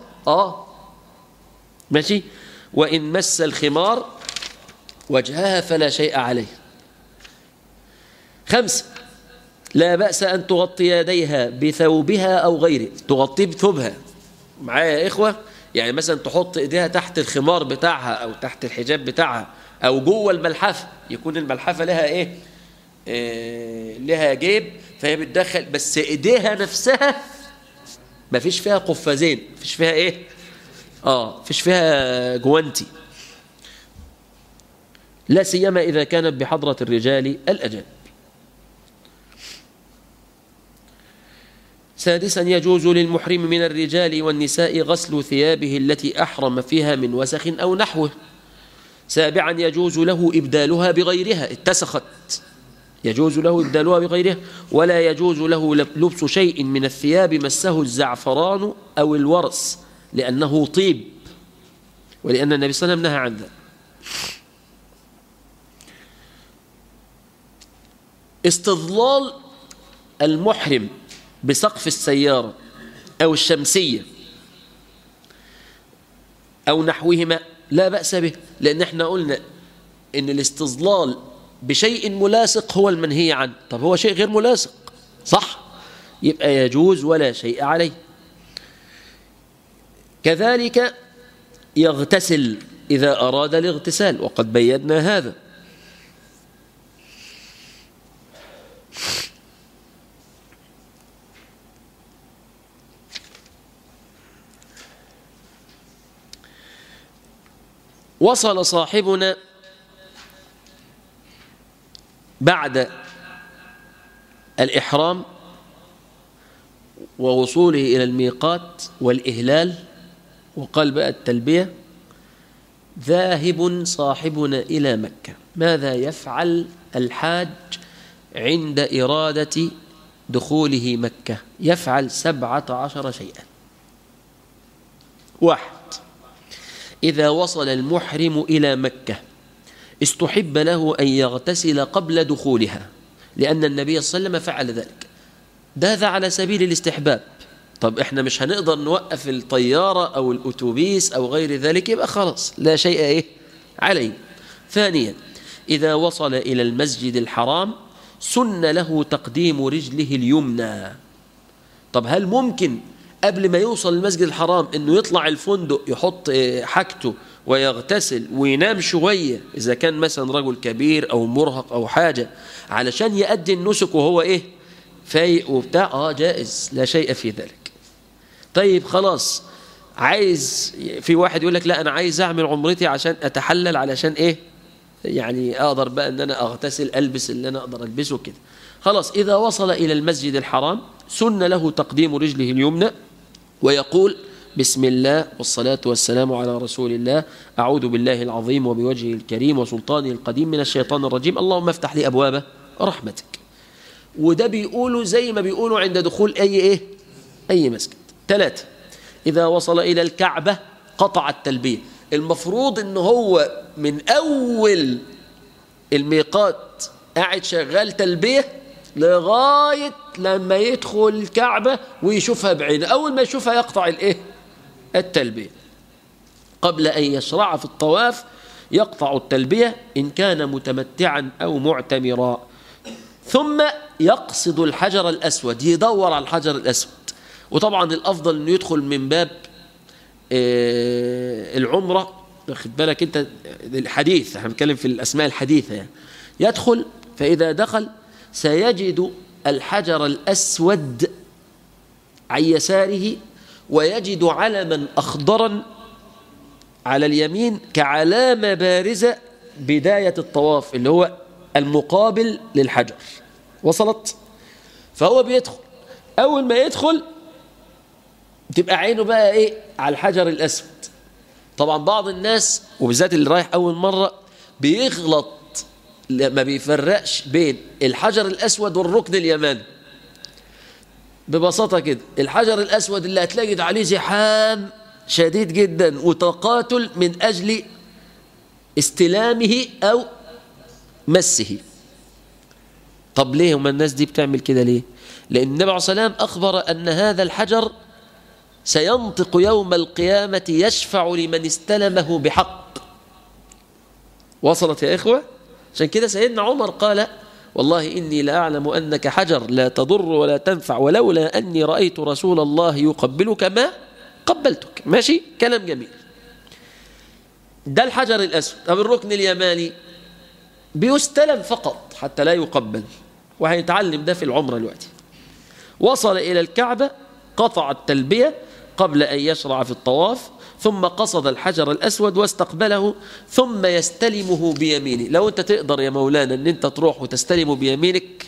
ماشي، وإن مس الخمار وجهها فلا شيء عليه. 5 لا بأس أن تغطي يديها بثوبها أو غيره، تغطيه بثوبها معايا يا إخوة، يعني مثلا تحط إيديها تحت الخمار بتاعها أو تحت الحجاب بتاعها أو جوه الملحفة، يكون الملحفة لها إيه لها جيب فهي بتدخل، بس إيديها نفسها ما فيش فيها قفازين، فيش فيها إيه فيش فيها جوانتي، لا سيما إذا كانت بحضرة الرجال الأجانب. 6 يجوز للمحرم من الرجال والنساء غسل ثيابه التي أحرم فيها من وسخ أو نحوه. 7 يجوز له إبدالها بغيرها، اتسخت يجوز له إبدالها بغيرها، ولا يجوز له لبس شيء من الثياب مسه الزعفران أو الورس لأنه طيب، ولأن النبي صلى الله عليه وسلم نهى عن ذلك. استظلال المحرم بسقف السيارة أو الشمسية أو نحوهما لا بأس به، لأن احنا قلنا إن الاستظلال بشيء ملاصق هو المنهي عنه. طب هو شيء غير ملاصق صح، يبقى يجوز ولا شيء عليه. كذلك يغتسل إذا أراد الاغتسال، وقد بينا هذا. وصل صاحبنا بعد الإحرام ووصوله إلى الميقات والإهلال وقال بقى التلبية، ذاهب صاحبنا إلى مكة. ماذا يفعل الحاج عند إرادة دخوله مكة؟ يفعل 17 شيئا. 1 إذا وصل المحرم إلى مكة استحب له أن يغتسل قبل دخولها، لأن النبي صلى الله عليه وسلم فعل ذلك، ده على سبيل الاستحباب. طب إحنا مش هنقدر نوقف الطيارة أو الأتوبيس أو غير ذلك، يبقى خلاص لا شيء عليه. 2 إذا وصل إلى المسجد الحرام سن له تقديم رجله اليمنى. طب هل ممكن قبل ما يوصل المسجد الحرام انه يطلع الفندق يحط حاجته ويغتسل وينام شوية إذا كان مثلا رجل كبير أو مرهق أو حاجة علشان يؤدي النسك وهو فايق وبتاع؟ جائز لا شيء في ذلك. طيب خلاص، عايز في واحد يقول لك لا أنا عايز أعمل عمرتي عشان أتحلل، علشان يعني أقدر بقى أن أنا أغتسل ألبس اللي أنا أقدر ألبسه كده. خلاص، إذا وصل إلى المسجد الحرام سن له تقديم رجله اليمنى ويقول بسم الله والصلاة والسلام على رسول الله، أعوذ بالله العظيم وبوجهه الكريم وسلطانه القديم من الشيطان الرجيم، اللهم افتح لي أبواب رحمتك. وده بيقولوا زي ما بيقولوا عند دخول أي مسجد. 3 إذا وصل إلى الكعبة قطع التلبية. المفروض إنه هو من أول الميقات قاعد شغال تلبية لغاية لما يدخل الكعبة ويشوفها بعينه، أول ما يشوفها يقطع التلبية. قبل أن يشرع في الطواف يقطع التلبية إن كان متمتعا أو معتمرا، ثم يقصد الحجر الأسود، يدور على الحجر الأسود. وطبعا الأفضل أنه يدخل من باب العمرة، واخد بالك أنت الحديث، احنا بنتكلم في الأسماء الحديثة يعني. يدخل، فإذا دخل سيجد الحجر الأسود عن يساره، ويجد علما أخضرا على اليمين كعلامة بارزة بداية الطواف اللي هو المقابل للحجر. وصلت؟ فهو بيدخل، أول ما يدخل تبقى عينه بقى على الحجر الأسود. طبعا بعض الناس وبالذات اللي رايح أول مرة بيغلط، ما بيفرقش بين الحجر الأسود والركن اليماني. ببساطة كده الحجر الأسود اللي هتلاقي عليه زحام شديد جدا وتقاتل من أجل استلامه أو مسه. طب ليه هم الناس دي بتعمل كده ليه؟ لأن النبي عليه الصلاة والسلام أخبر أن هذا الحجر سينطق يوم القيامة يشفع لمن استلمه بحق. وصلت يا إخوة؟ عشان كده سيدنا عمر قال والله إني لأعلم أنك حجر لا تضر ولا تنفع ولولا أني رأيت رسول الله يقبلك ما قبلتك. ماشي؟ كلام جميل. ده الحجر الأسود. طب الركن اليماني بيستلم فقط حتى لا يقبل، وهيتعلم ده في العمرة دلوقتي. وصل إلى الكعبة قطع التلبية قبل أن يشرع في الطواف، ثم قصد الحجر الأسود واستقبله ثم يستلمه بيمينه. لو أنت تقدر يا مولانا أن أنت تروح وتستلمه بيمينك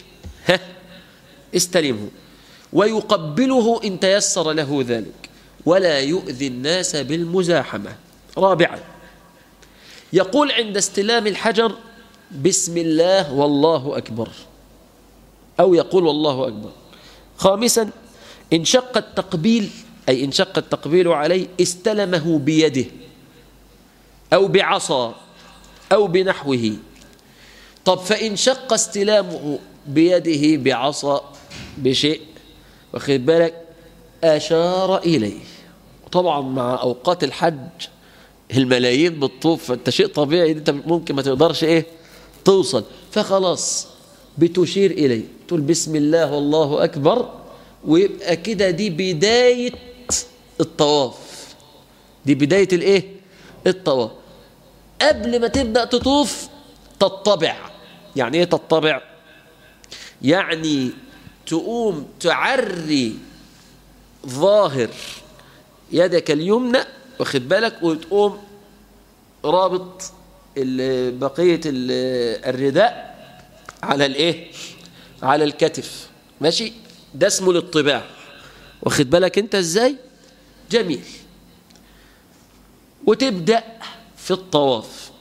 استلمه، ويقبله إن تيسر له ذلك، ولا يؤذي الناس بالمزاحمة. رابعا يقول عند استلام الحجر بسم الله والله أكبر، أو يقول والله أكبر. خامسا إن شق التقبيل، أي إن شق التقبيل عليه استلمه بيده أو بعصا أو بنحوه. طب فإن شق استلامه بيده بعصا بشيء، واخد بالك، أشار إليه. طبعا مع أوقات الحج الملايين بالطوف، فأنت شيء طبيعي أنت ممكن ما تقدرش توصل، فخلاص بتشير إليه، تقول بسم الله والله أكبر، ويبقى كده دي بداية الطواف. دي بداية الطواف. قبل ما تبدأ تطوف تطبع. يعني ايه تطبع؟ يعني تقوم تعري ظاهر يدك اليمنى، واخد بالك، وتقوم رابط بقية الرداء على على الكتف. ماشي؟ ده اسمه الاطباع. واخد بالك انت ازاي؟ جميل. وتبدأ في الطواف.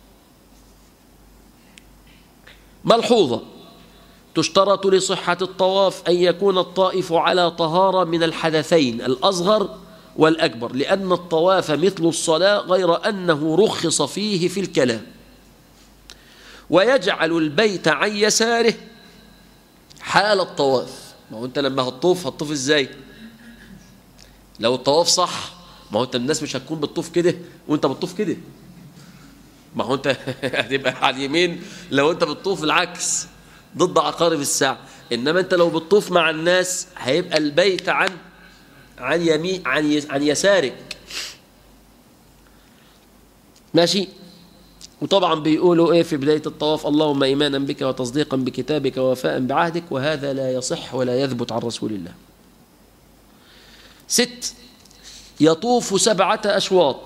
ملحوظة: تشترط لصحة الطواف أن يكون الطائف على طهارة من الحدثين الأصغر والأكبر، لأن الطواف مثل الصلاة غير أنه رخص فيه في الكلام. ويجعل البيت عن يساره حال الطواف. ما هو أنت لما هتطوف إزاي؟ لو الطواف صح، ما هو أنت الناس مش هتكون بتطوف كده وأنت بتطوف كده. ما هو أنت هتبقى على اليمين لو أنت بتطوف العكس ضد عقارب الساعة. إنما أنت لو بتطوف مع الناس هيبقى البيت عن يمين عن يسارك. ماشي؟ وطبعا بيقولوا في بداية الطواف: اللهم إيمانا بك وتصديقا بكتابك ووفاء بعهدك، وهذا لا يصح ولا يثبت عن رسول الله. 6: يطوف 7 أشواط،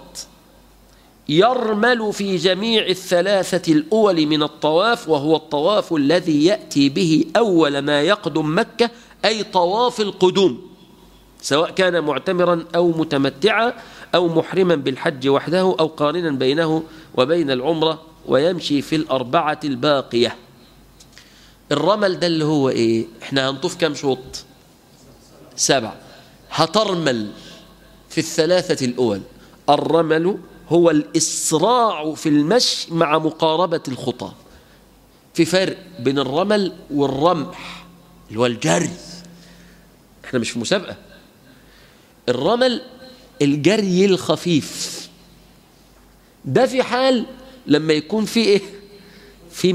يرمل في جميع 3 الأول من الطواف، وهو الطواف الذي يأتي به أول ما يقدم مكة، أي طواف القدوم، سواء كان معتمرا أو متمتعا أو محرما بالحج وحده أو قارنا بينه وبين العمرة، ويمشي في 4 الباقية. الرمل ده اللي هو احنا هنطوف كم شوط؟ 7. هترمل في 3 الأول. الرمل هو الإسراع في المشي مع مقاربة الخطى. في فرق بين الرمل والرمح اللي هو الجري. احنا مش في مسابقة. الرمل الجري الخفيف ده في حال لما يكون في في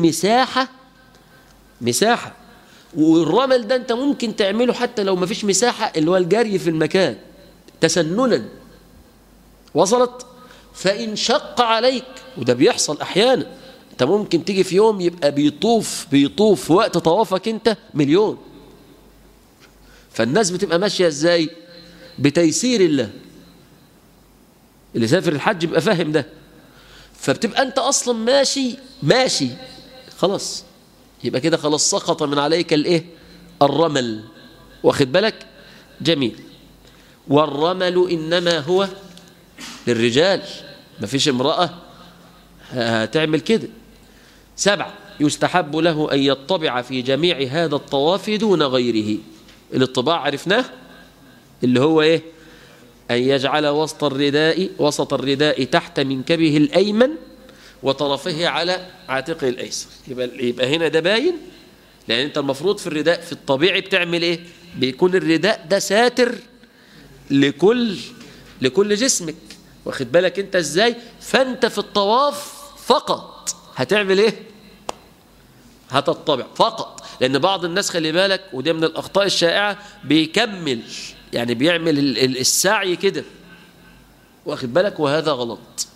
مساحة. والرمل ده انت ممكن تعمله حتى لو ما فيش مساحة، اللي هو الجري في المكان تسننا. وصلت؟ فإن شق عليك، وده بيحصل أحيانا، انت ممكن تيجي في يوم يبقى بيطوف في وقت طوافك انت 1,000,000. فالناس بتبقى ماشية ازاي؟ بتيسير الله. اللي سافر الحج يبقى فاهم ده. فبتبقى انت اصلا ماشي خلاص، يبقى كده خلاص سقط من عليك الرمل. واخد بالك؟ جميل. والرمل انما هو للرجال، مفيش امرأة هتعمل كده. 7: يستحب له أن يطبع في جميع هذا الطواف دون غيره. الاتباع عرفناه، اللي هو إيه؟ أن يجعل وسط الرداء تحت منكبه الأيمن وطرفه على عاتقه الأيسر. يبقى هنا ده باين، لأن أنت المفروض في الرداء في الطبيعي بتعمل إيه؟ بيكون الرداء ده ساتر لكل جسمك، واخد بالك أنت إزاي؟ فأنت في الطواف فقط هتعمل إيه؟ هتطبع فقط. لأن بعض الناس خلي بالك، وده من الأخطاء الشائعة، بيكمل يعني بيعمل السعي كده، واخد بالك، وهذا غلط.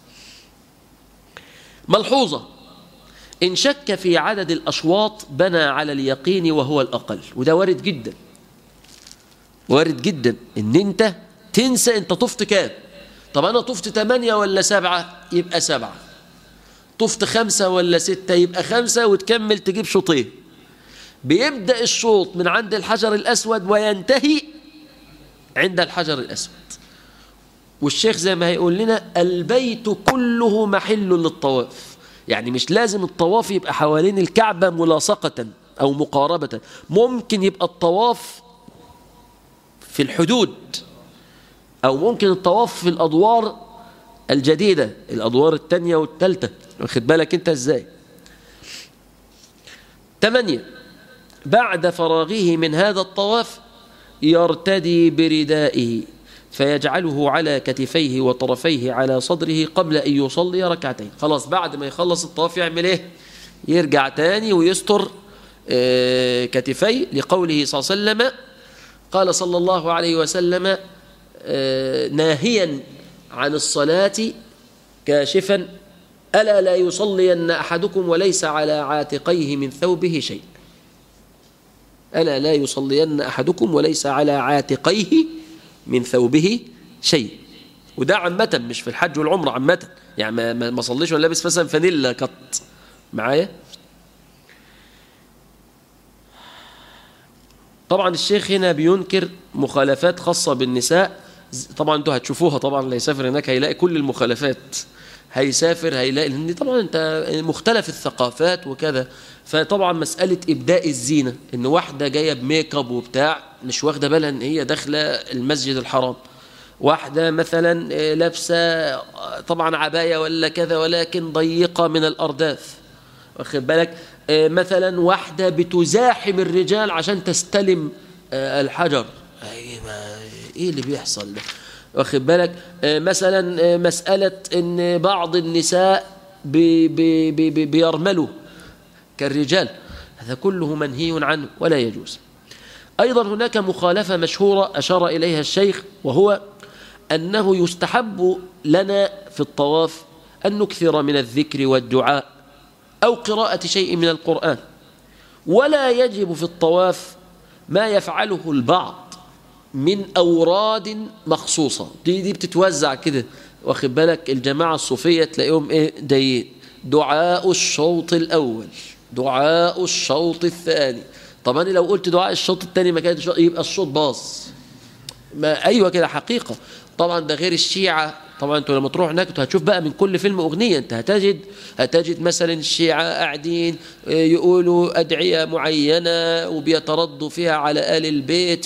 ملحوظة: إن شك في عدد الأشواط بنى على اليقين وهو الأقل. وده وارد جدا، وارد جدا إن أنت تنسى أنت طفت كام. طب أنا طفت 8 ولا 7؟ يبقى 7. طفت 5 ولا 6؟ يبقى 5، وتكمل تجيب شوطين. بيبدأ الشوط من عند الحجر الأسود وينتهي عند الحجر الأسود. والشيخ زي ما هيقول لنا البيت كله محل للطواف، يعني مش لازم الطواف يبقى حوالين الكعبة ملاصقة أو مقاربة، ممكن يبقى الطواف في الحدود، أو ممكن الطواف في الأدوار الجديدة، الأدوار الثانية والثالثة، واخد بالك أنت إزاي. 8: بعد فراغه من هذا الطواف يرتدي بردائه فيجعله على كتفيه وطرفيه على صدره قبل أن يصلي ركعتين. خلاص بعد ما يخلص الطواف يعمل إيه؟ يرجع تاني ويستر كتفيه، لقوله صلى الله عليه وسلم، قال صلى الله عليه وسلم ناهيا عن الصلاة كاشفا: ألا لا يصلين أحدكم وليس على عاتقيه من ثوبه شيء. ألا لا يصلين أحدكم وليس على عاتقيه من ثوبه شيء. وده عامة، مش في الحج والعمرة، عامة يعني ما صليش ولا لابس مثلا فانيلا كت معايا. طبعا الشيخ هنا بينكر مخالفات خاصة بالنساء. طبعا انتوا هتشوفوها، طبعا اللي يسافر هناك هيلاقي كل المخالفات، هيسافر هيلاقي، لان طبعا انت مختلف الثقافات وكذا. فطبعا مسألة إبداء الزينة، ان واحدة جاية بميك اب وبتاع مش واخدة بالها ان هي داخلة المسجد الحرام، واحدة مثلا لابسة طبعا عباية ولا كذا ولكن ضيقة من الأرداف، واخد بالك، مثلا واحدة بتزاحم الرجال عشان تستلم الحجر، ايه اللي بيحصل ده، واخد بالك. مثلا مسألة ان بعض النساء بيرملوا كالرجال، هذا كله منهي عنه ولا يجوز. أيضا هناك مخالفة مشهورة أشار إليها الشيخ، وهو أنه يستحب لنا في الطواف أن نكثر من الذكر والدعاء أو قراءة شيء من القرآن، ولا يجب في الطواف ما يفعله البعض من أوراد مخصوصة. دي بتتوزع كده، واخد بالك، الجماعة الصوفية تلاقيهم إيه دايين: دعاء الشوط الأول، دعاء الشوط الثاني. طب أنا لو قلت دعاء الشوط الثاني ما كانش يبقى الشوط باص. ما أيوة كده حقيقة. طبعا ده غير الشيعة. طبعا انتوا لما تروح هناك هتشوف بقى من كل فيلم أغنية. انت هتجد مثلا الشيعة قاعدين يقولوا أدعية معينة وبيتردوا فيها على آل البيت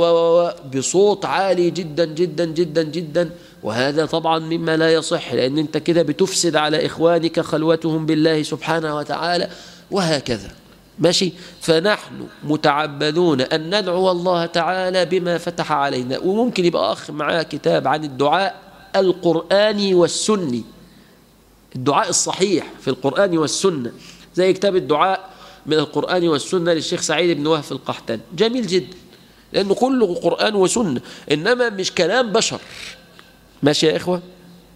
بصوت عالي جدا جدا جدا جدا، وهذا طبعا مما لا يصح، لأن انت كده بتفسد على إخوانك خلوتهم بالله سبحانه وتعالى، وهكذا ماشي. فنحن متعبدون أن ندعو الله تعالى بما فتح علينا. وممكن يبقى أخ معاه كتاب عن الدعاء القرآني والسني، الدعاء الصحيح في القرآن والسنة، زي كتاب الدعاء من القرآن والسنة للشيخ سعيد بن وهف القحطاني، جميل جدا لأنه كله قرآن وسنة، إنما مش كلام بشر. ماشي يا إخوة.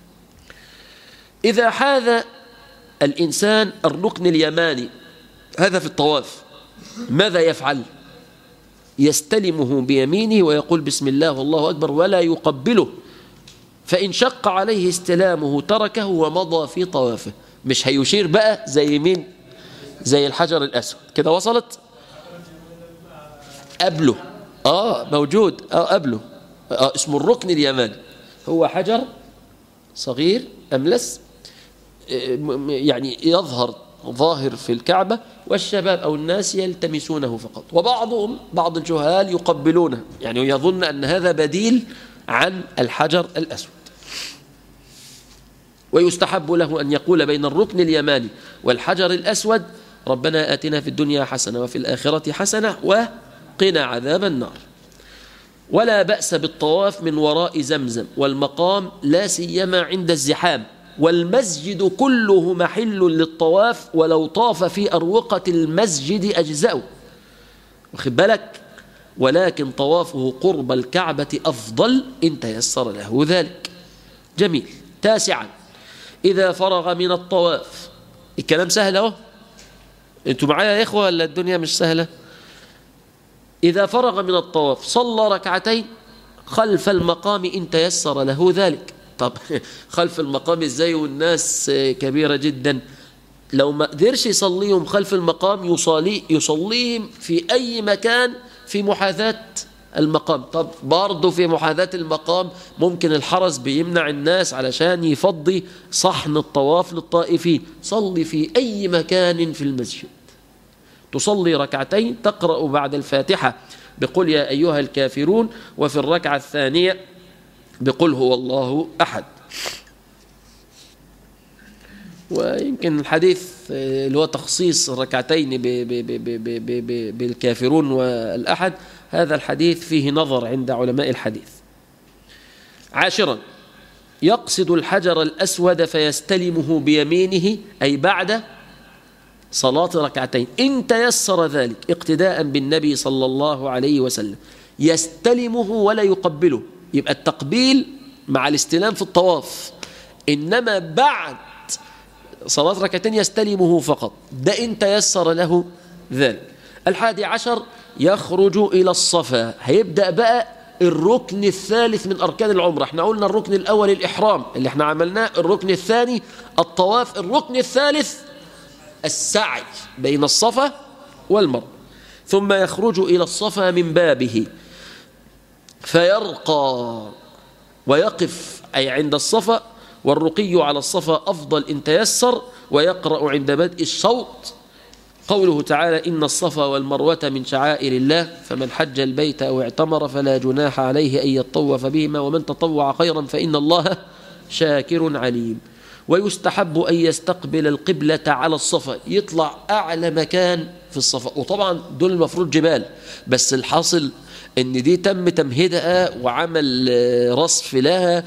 إذا حاذ الإنسان الركن اليماني هذا في الطواف ماذا يفعل؟ يستلمه بيمينه ويقول بسم الله والله أكبر ولا يقبله، فإن شق عليه استلامه تركه ومضى في طوافه. مش هيشير بقى زي مين؟ زي الحجر الأسود كده. وصلت؟ قبله موجود قبله اسمه الركن اليماني، هو حجر صغير أملس يعني يظهر ظاهر في الكعبة، والشباب أو الناس يلتمسونه فقط، وبعضهم بعض الجهال يقبلونه، يعني يظن أن هذا بديل عن الحجر الأسود. ويستحب له أن يقول بين الركن اليماني والحجر الأسود: ربنا آتنا في الدنيا حسنة وفي الآخرة حسنة وقنا عذاب النار. ولا بأس بالطواف من وراء زمزم والمقام، لا سيما عند الزحام، والمسجد كله محل للطواف، ولو طاف في أروقة المسجد أجزأه، واخد بالك، ولكن طوافه قرب الكعبة أفضل إن تيسر له ذلك. جميل. 9، إذا فرغ من الطواف. الكلام سهل اهو، انتوا معايا يا إخوة ولا الدنيا مش سهلة؟ إذا فرغ من الطواف صلى ركعتين خلف المقام إن تيسر له ذلك. طب خلف المقام إزاي والناس كبيرة جدا؟ لو ما قدرش يصليهم خلف المقام يصليهم في أي مكان في محاذاة المقام. طب برضه في محاذاة المقام ممكن الحرس بيمنع الناس علشان يفضي صحن الطواف للطائفين. صلي في أي مكان في المسجد، تصلي ركعتين، تقرأ بعد الفاتحة بقل يا أيها الكافرون، وفي الركعة الثانية بقل هو الله أحد. ويمكن الحديث اللي هو تخصيص الركعتين بالكافرون والأحد، هذا الحديث فيه نظر عند علماء الحديث. 10، يقصد الحجر الأسود فيستلمه بيمينه، أي بعد صلاة ركعتين إن تيسر ذلك، اقتداء بالنبي صلى الله عليه وسلم. يستلمه ولا يقبله، يبقى التقبيل مع الاستلام في الطواف، إنما بعد صلاة ركعتين يستلمه فقط، ده إن تيسر له ذلك. 11، يخرج إلى الصفا. هيبدأ بقى الركن الثالث من أركان العمرة. احنا قلنا الركن الأول الإحرام اللي احنا عملناه، الركن الثاني الطواف، الركن الثالث السعي بين الصفا والمروة. ثم يخرج إلى الصفا من بابه فيرقى ويقف، أي عند الصفا، والرقي على الصفا أفضل إن تيسر، ويقرأ عند بدء الشوط قوله تعالى: إن الصفا والمروة من شعائر الله، فمن حج البيت أو اعتمر فلا جناح عليه أن يطوف بهما، ومن تطوع خيرا فإن الله شاكر عليم. ويستحب أن يستقبل القبلة على الصفا، يطلع أعلى مكان في الصفا. وطبعا دول المفروض جبال، بس الحاصل ان دي تم تمهيدها وعمل رصف لها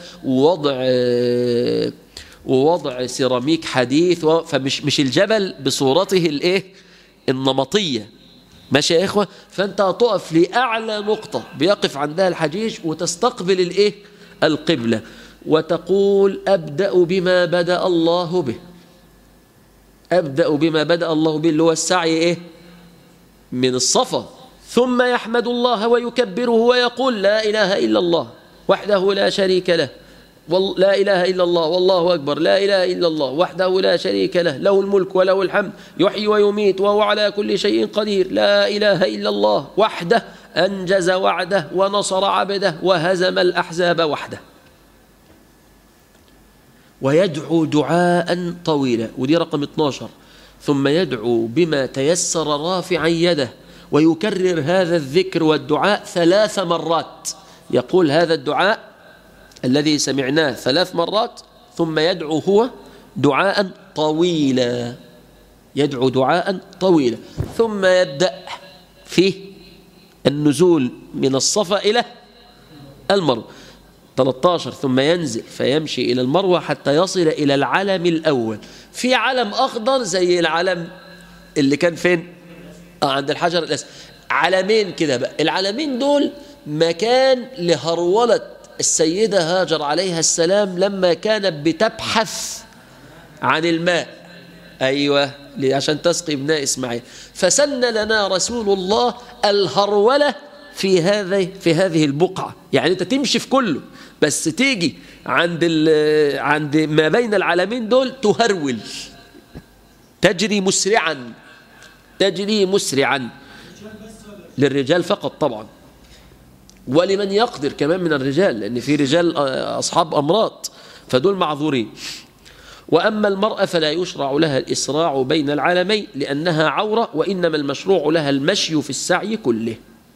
ووضع سيراميك حديث، فمش الجبل بصورته الايه النمطيه. ماشي يا اخوه؟ فانت هتقف لاعلى نقطه بيقف عندها الحجيج وتستقبل الايه القبله، وتقول: ابدا بما بدا الله به. ابدا بما بدا الله به اللي هو السعي ايه من الصفا. ثم يحمد الله ويكبره ويقول: لا إله إلا الله وحده لا شريك له، لا إله إلا الله والله أكبر، لا إله إلا الله وحده لا شريك له، له الملك وله الحمد، يحيي ويميت وهو على كل شيء قدير، لا إله إلا الله وحده أنجز وعده ونصر عبده وهزم الأحزاب وحده. ويدعو دعاء طويلا، ودي رقم 12. ثم يدعو بما تيسر رافعا يده، ويكرر هذا الذكر والدعاء 3 مرات. يقول هذا الدعاء الذي سمعناه 3 مرات، ثم يدعو هو دعاء طويلا، يدعو دعاء طويلا، ثم يبدأ فيه النزول من الصفا إلى المروة. 13 ثم ينزل فيمشي إلى المروة حتى يصل إلى العلم الأول. في علم أخضر زي العلم اللي كان فين؟ عند الحجر الأسود. علمين كده بقى، العلمين دول مكان لهرولة السيدة هاجر عليها السلام لما كانت بتبحث عن الماء، أيوة، عشان تسقي ابناء إسماعيل، فسن لنا رسول الله الهرولة في هذه البقعة. يعني أنت تمشي في كله، بس تيجي عند ما بين العلمين دول تهرول، تجري مسرعا، تجري مسرعا. للرجال فقط طبعا، ولمن يقدر كمان من الرجال، لأن في رجال أصحاب أمراض فدول معذورين. وأما المرأة فلا يشرع لها الإسراع بين العالمين لأنها عورة، وإنما المشروع لها المشي في السعي كله.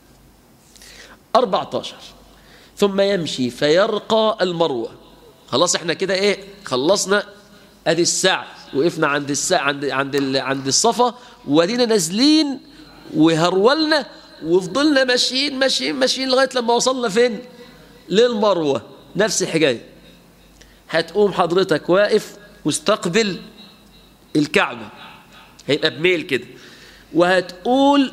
14 ثم يمشي فيرقى المروة. خلاص احنا كده ايه خلصنا ادي السعي، وقفنا عند السعي عند الصفا، ودينا نازلين وهرولنا وفضلنا ماشيين ماشيين ماشيين لغايه لما وصلنا فين؟ للمروه. نفس الحكايه، هتقوم حضرتك واقف واستقبل الكعبه، هيبقى بميل كده، وهتقول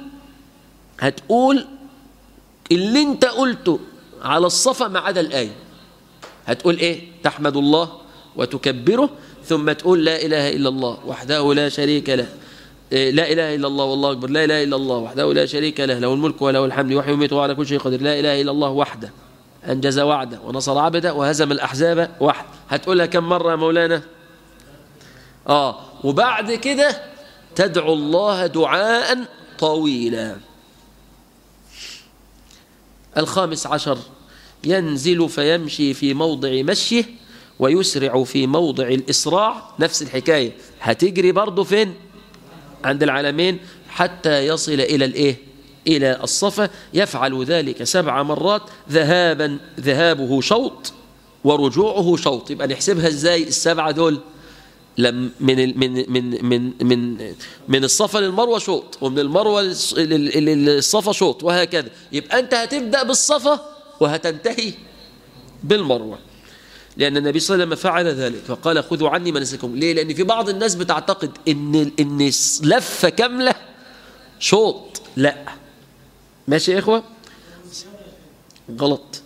اللي انت قلته على الصفا ما عدا الايه. هتقول ايه؟ تحمد الله وتكبره، ثم تقول لا اله الا الله وحده لا شريك له، لا اله الا الله والله اكبر، لا اله الا الله وحده لا شريك له، له الملك وله الحمد يحيي ويميت وهو على كل شيء قدير، لا اله الا الله وحده انجز وعده ونصر عبده وهزم الاحزاب وحده. هتقولها كم مره يا مولانا؟ وبعد كده تدعو الله دعاء طويلا. 15 ينزل فيمشي في موضع مشيه ويسرع في موضع الإسراع. نفس الحكاية، هتجري برضه فين؟ عند العالمين حتى يصل إلى الإيه؟ إلى الصفا. يفعل ذلك 7 مرات، ذهابه شوط ورجوعه شوط. يبقى نحسبها ازاي ال7 دول؟ من الصفا للمروه شوط، ومن المروه للصفا شوط، وهكذا. يبقى انت هتبدا بالصفا وهتنتهي بالمروه، لان النبي صلى الله عليه وسلم فعل ذلك فقال خذوا عني مناسككم. ليه؟ لان في بعض الناس بتعتقد ان لفه كامله شوط. لا، ماشي يا اخوه؟ غلط.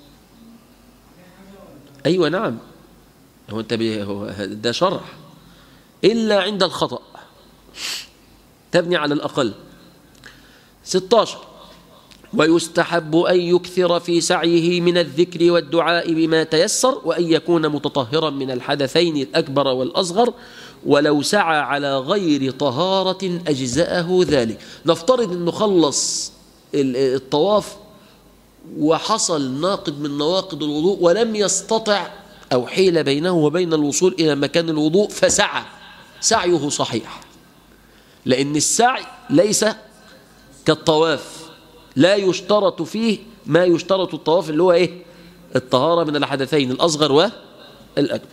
ايوه نعم، هو انت ده شرح إلا عند الخطأ، تبني على الأقل. 16 ويستحب أن يكثر في سعيه من الذكر والدعاء بما تيسر، وأن يكون متطهرا من الحدثين الأكبر والأصغر، ولو سعى على غير طهارة أجزأه ذلك. نفترض أنه خلص الطواف وحصل ناقض من نواقض الوضوء ولم يستطع أو حيل بينه وبين الوصول إلى مكان الوضوء فسعى، سعيه صحيح، لأن السعي ليس كالطواف، لا يشترط فيه ما يشترط الطواف اللي هو إيه؟ الطهارة من الحدثين الأصغر والأكبر.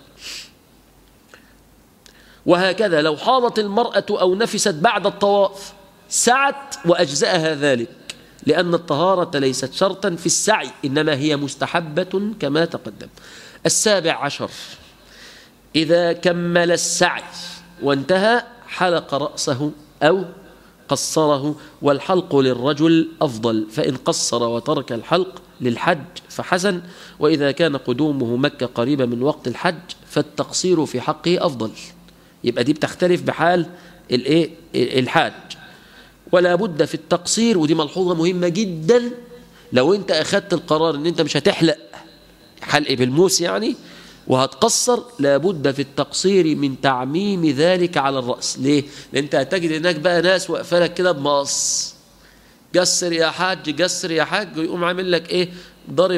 وهكذا لو حاضت المرأة أو نفست بعد الطواف سعت وأجزأها ذلك، لأن الطهارة ليست شرطا في السعي، إنما هي مستحبة كما تقدم. 17 إذا كمل السعي وانتهى حلق رأسه أو قصره، والحلق للرجل أفضل، فإن قصر وترك الحلق للحج فحسن، وإذا كان قدومه مكة قريبا من وقت الحج فالتقصير في حقه أفضل. يبقى دي بتختلف بحال الحاج. ولا بد في التقصير، ودي ملحوظة مهمة جدا، لو انت أخذت القرار ان انت مش هتحلق حلق بالموس يعني وهتقصر، لابد في التقصير من تعميم ذلك على الرأس. ليه؟ لأن انت هتجد هناك بقى ناس واقفه لك كده بمقص، قصر يا حاج قصر يا حاج، ويقوم عامل لك ايه؟ ضرب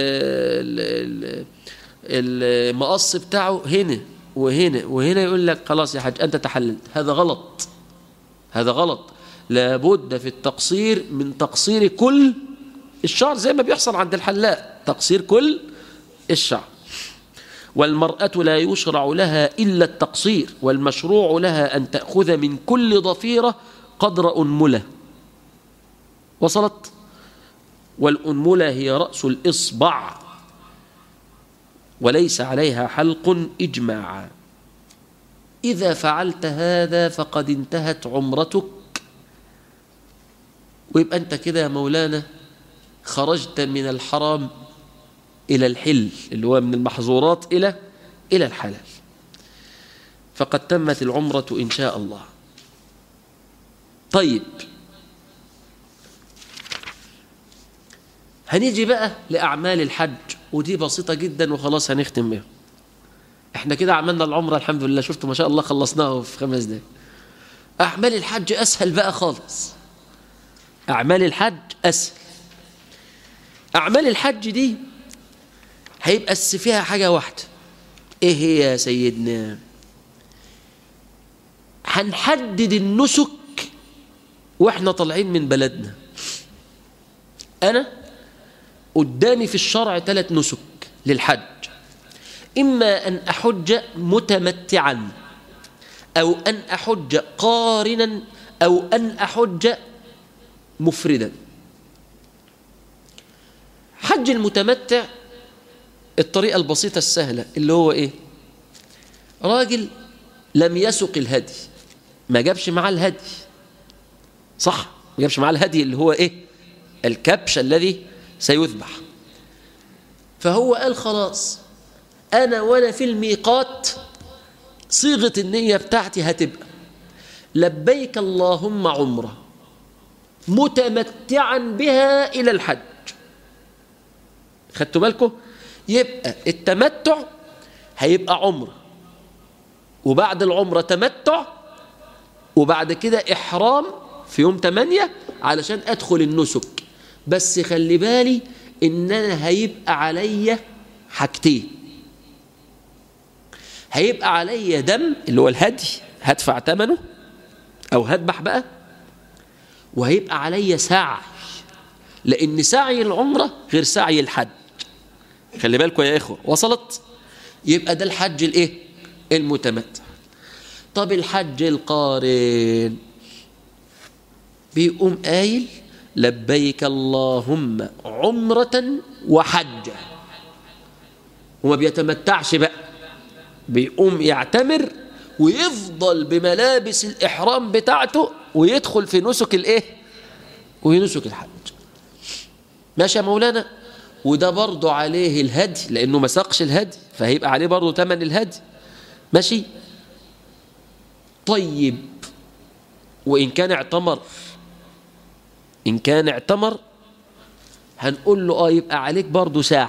المقص بتاعه هنا وهنا وهنا، يقول لك خلاص يا حاج انت تحللت. هذا غلط، هذا غلط. لابد في التقصير من تقصير كل الشعر زي ما بيحصل عند الحلاق، تقصير كل الشعر. والمرأة لا يشرع لها إلا التقصير، والمشروع لها أن تأخذ من كل ضفيرة قدر أنملة. وصلت؟ والأنملة هي رأس الإصبع، وليس عليها حلق إجماعا. إذا فعلت هذا فقد انتهت عمرتك، ويبقى أنت كده يا مولانا خرجت من الحرام إلى الحل، اللي هو من المحظورات إلى الحلال، فقد تمت العمرة إن شاء الله. طيب، هنيجي بقى لأعمال الحج، ودي بسيطة جدا وخلاص هنختم بها. احنا كده عملنا العمرة الحمد لله، شفتوا ما شاء الله خلصناها في 5 دقايق. أعمال الحج أسهل بقى خالص، أعمال الحج أسهل. أعمال الحج دي هيبقى فيها حاجة واحدة، إيه هي يا سيدنا؟ هنحدد النسك واحنا طالعين من بلدنا. أنا قدامي في الشرع 3 نسك للحج: إما أن أحج متمتعا، أو أن أحج قارنا، أو أن أحج مفردا. حج المتمتع الطريقة البسيطة السهلة اللي هو إيه؟ راجل لم يسق الهدي، ما جابش معاه الهدي، صح؟ ما جابش معاه الهدي اللي هو إيه؟ الكبش الذي سيذبح. فهو قال خلاص أنا وأنا في الميقات صيغة النية بتاعتي هتبقى لبيك اللهم عمرة متمتعا بها إلى الحج. خدتوا بالكم؟ يبقى التمتع هيبقى عمرة، وبعد العمرة تمتع، وبعد كده إحرام في يوم 8 علشان أدخل النسك. بس خلي بالي إن أنا هيبقى عليا حاجتين: هيبقى عليا دم اللي هو الهدي هدفع ثمنه أو هذبح بقى، وهيبقى عليا سعي، لأن سعي العمرة غير سعي الحج. خلي بالكم يا إخوة، وصلت؟ يبقى ده الحج الإيه؟ المتمتع. طب الحج القارن بيقوم قايل لبيك اللهم عمرة وحجة، وما بيتمتعش بقى، بيقوم يعتمر ويفضل بملابس الإحرام بتاعته ويدخل في نسك الإيه؟ ونسك الحج. ماشي يا مولانا؟ وده برضه عليه الهدي لأنه ما ساقش الهدي، فهيبقى عليه برضه ثمن الهدي. ماشي؟ طيب وإن كان اعتمر، إن كان اعتمر هنقول له يبقى عليك برضه ساعي.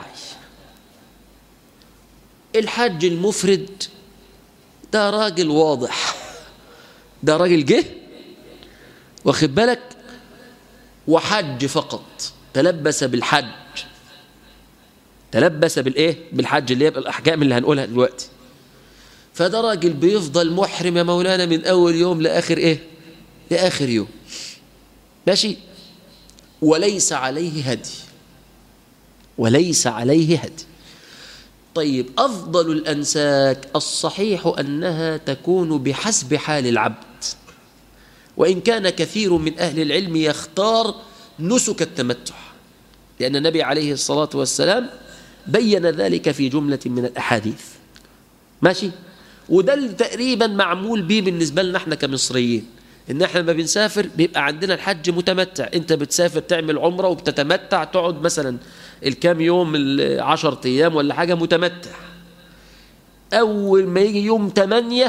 الحج المفرد ده راجل واضح، ده راجل جه واخد بالك وحج فقط، تلبس بالحج، تلبس بالإيه؟ بالحج اللي هي الأحكام اللي هنقولها دلوقتي. فده راجل بيفضل محرم يا مولانا من أول يوم لآخر إيه؟ لآخر يوم. ماشي؟ وليس عليه هدي، وليس عليه هدي. طيب أفضل الأنساك الصحيح أنها تكون بحسب حال العبد، وإن كان كثير من أهل العلم يختار نسك التمتع، لأن النبي عليه الصلاة والسلام بين ذلك في جملة من الأحاديث. ماشي؟ وده تقريبا معمول به بالنسبة لنا احنا كمصريين، ان احنا لما بنسافر بيبقى عندنا الحج متمتع. انت بتسافر تعمل عمرة وبتتمتع، تقعد مثلا الكام يوم 10 أيام ولا حاجة متمتع. أول ما يجي يوم 8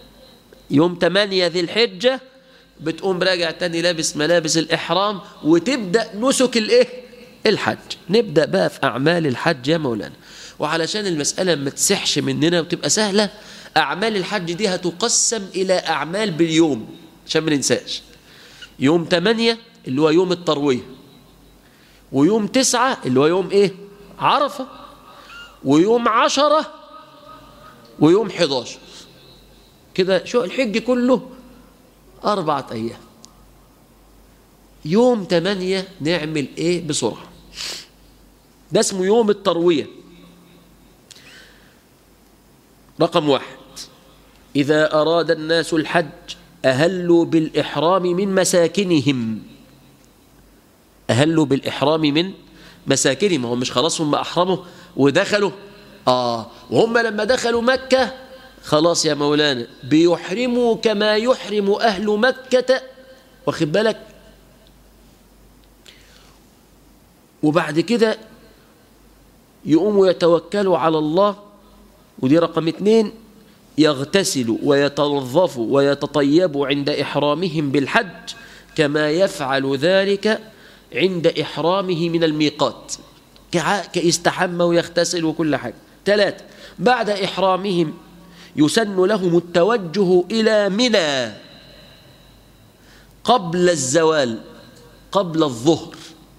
ذي الحجة بتقوم راجع تاني لابس ملابس الإحرام وتبدأ نسك الإيه؟ الحج. نبدأ بقى في أعمال الحج يا مولانا. وعلشان المسألة ما تسحش مننا وتبقى سهلة، أعمال الحج دي هتقسم إلى أعمال باليوم عشان ما ننساش. يوم 8 اللي هو يوم التروية، ويوم 9 اللي هو يوم إيه؟ عرفة، ويوم 10 ويوم 11. كده شو الحج كله 4 أيام. يوم 8 نعمل إيه بسرعة؟ ده اسمه يوم التروية. رقم 1: إذا أراد الناس الحج أهلوا بالإحرام من مساكنهم. أهلوا بالإحرام من مساكنهم. هم مش خلاص هم أحرموا ودخلوا؟ وهم لما دخلوا مكة خلاص يا مولانا بيحرموا كما يحرم أهل مكة، واخد بالك؟ وبعد كده يقوموا يتوكلوا على الله. ودي رقم 2: يغتسلوا ويتنظفوا ويتطيبوا عند إحرامهم بالحج كما يفعل ذلك عند إحرامه من الميقات، كيستحمى ويغتسل وكل حاجة. 3: بعد إحرامهم يسن لهم التوجه إلى منى قبل الزوال، قبل الظهر،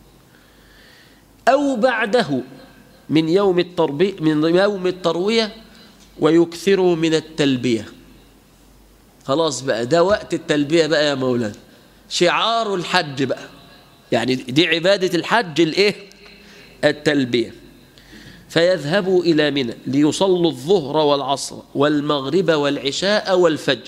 أو بعده من يوم التروية، ويكثروا من التلبية. خلاص بقى ده وقت التلبية بقى يا مولانا، شعار الحج بقى، يعني دي عبادة الحج الايه؟ التلبية. فيذهبوا إلى منى ليصلوا الظهر والعصر والمغرب والعشاء والفجر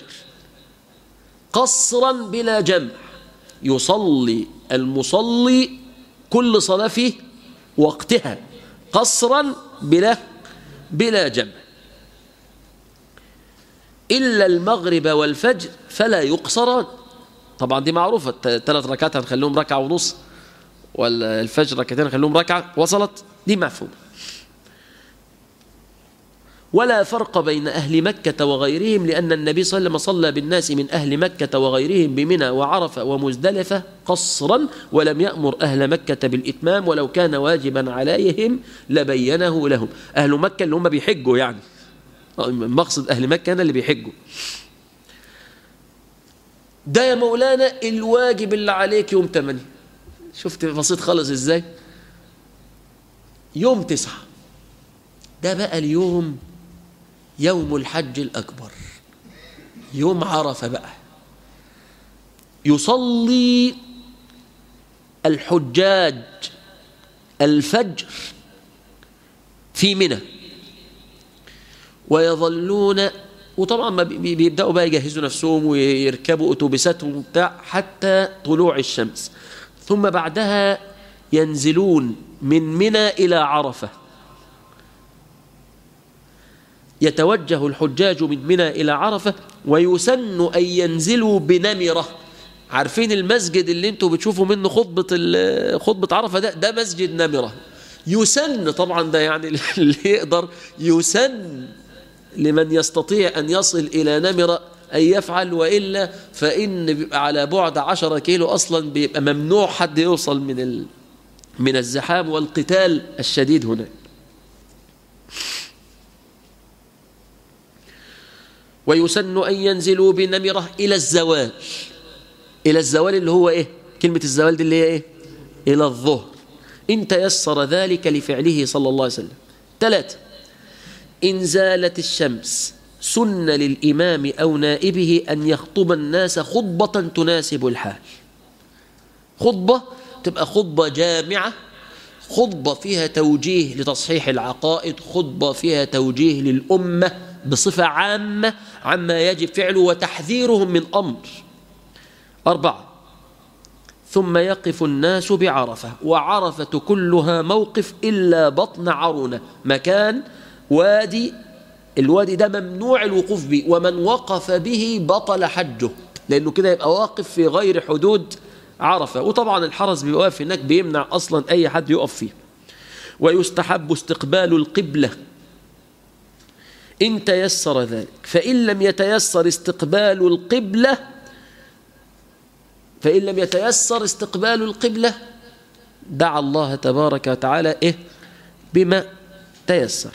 قصرا بلا جمع، يصلي المصلي كل صلاة في وقتها قصرا بلا جمع، إلا المغرب والفجر فلا يقصران. طبعا دي معروفة، 3 ركعات هنخليهم ركعة ونص، والفجر ركعتين هنخليهم ركعة، وصلت دي مفهومة. ولا فرق بين أهل مكة وغيرهم، لأن النبي صلى الله عليه وسلم صلى بالناس من أهل مكة وغيرهم بمنى وعرفة ومزدلفة قصرا، ولم يأمر أهل مكة بالإتمام، ولو كان واجبا عليهم لبينه لهم. أهل مكة اللي هم بيحجوا، يعني مقصد أهل مكة أنا اللي بيحجوا. ده يا مولانا الواجب اللي عليك يوم 8. شفت بسيط خالص إزاي؟ يوم 9 ده بقى اليوم، يوم الحج الأكبر، يوم عرفة بقى. يصلي الحجاج الفجر في منى، ويظلون، وطبعا بيبدأوا بقى يجهزوا نفسهم ويركبوا أتوبيساتهم وبتاع حتى طلوع الشمس، ثم بعدها ينزلون من منى إلى عرفة. يتوجه الحجاج من منى إلى عرفة، ويسن أن ينزلوا بنمرة. عارفين المسجد اللي انتوا بتشوفوا منه خطبة عرفة ده مسجد نمرة. يسن طبعا ده يعني اللي يقدر، يسن لمن يستطيع أن يصل إلى نمرة أن يفعل، وإلا فإن بيبقى على بعد 10 كيلو أصلا بيبقى ممنوع حد يوصل من الزحام والقتال الشديد هناك. ويسن أن ينزلوا بنمرة إلى الزوال. إلى الزوال اللي هو إيه؟ كلمة الزوال دي اللي هي إيه؟ إلى الظهر، إن تيسر ذلك لفعله صلى الله عليه وسلم. 3 إن زالت الشمس سن للإمام أو نائبه أن يخطب الناس خطبة تناسب الحال. خطبة تبقى خطبة جامعة، خطبة فيها توجيه لتصحيح العقائد، خطبة فيها توجيه للأمة بصفة عامة عما يجب فعله وتحذيرهم من أمر. 4 ثم يقف الناس بعرفة، وعرفة كلها موقف إلا بطن عرونة، مكان وادي، الوادي ده ممنوع الوقوف به، ومن وقف به بطل حجه، لأنه كده يبقى واقف في غير حدود عرفة، وطبعا الحرس بيبقى واقف هناك بيمنع أصلا أي حد يقف فيه. ويستحب استقبال القبلة إن تيسر ذلك، فإن لم يتيسر استقبال القبلة دعا الله تبارك وتعالى بما تيسر.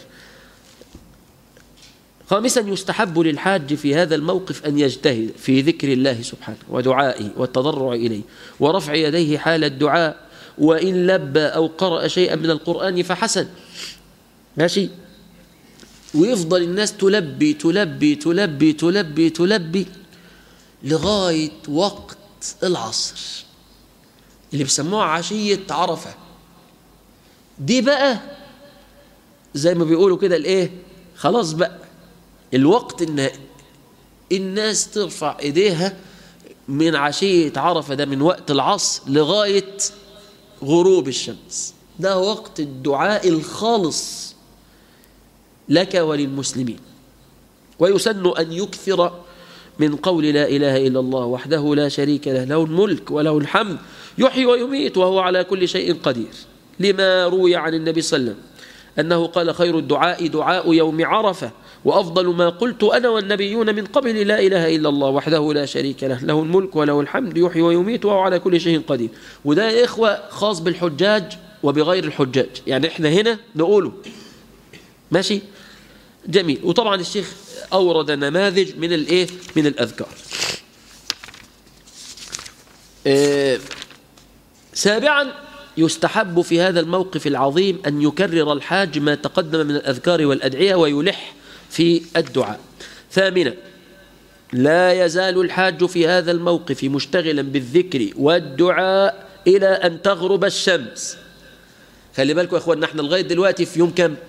5 يستحب للحاج في هذا الموقف أن يجتهد في ذكر الله سبحانه ودعائه والتضرع إليه ورفع يديه حال الدعاء، وإن لبى أو قرأ شيئا من القرآن فحسن، ماشي. ويفضل الناس تلبي تلبي تلبي تلبي تلبي لغاية وقت العصر اللي بيسموها عشية عرفة. دي بقى زي ما بيقولوا كده خلاص بقى الوقت ان الناس ترفع ايديها من عشية عرفة، ده من وقت العصر لغاية غروب الشمس، ده وقت الدعاء الخالص لك وللمسلمين. ويسن أن يكثر من قول لا إله إلا الله وحده لا شريك له، له الملك وله الحمد يحيي ويميت وهو على كل شيء قدير، لما روي عن النبي صلى الله عليه وسلم أنه قال خير الدعاء دعاء يوم عرفة، وأفضل ما قلت أنا والنبيون من قبل لا إله إلا الله وحده لا شريك له، له الملك وله الحمد يحيي ويميت وهو على كل شيء قدير. وده يا إخوة خاص بالحجاج وبغير الحجاج، يعني إحنا هنا نقوله ماشي جميل. وطبعا الشيخ أورد نماذج من الأذكار. 7 يستحب في هذا الموقف العظيم أن يكرر الحاج ما تقدم من الأذكار والأدعية ويلح في الدعاء. 8 لا يزال الحاج في هذا الموقف مشتغلا بالذكر والدعاء إلى أن تغرب الشمس. خلي بالكم يا أخوان، نحن لغاية دلوقتي في يوم كم؟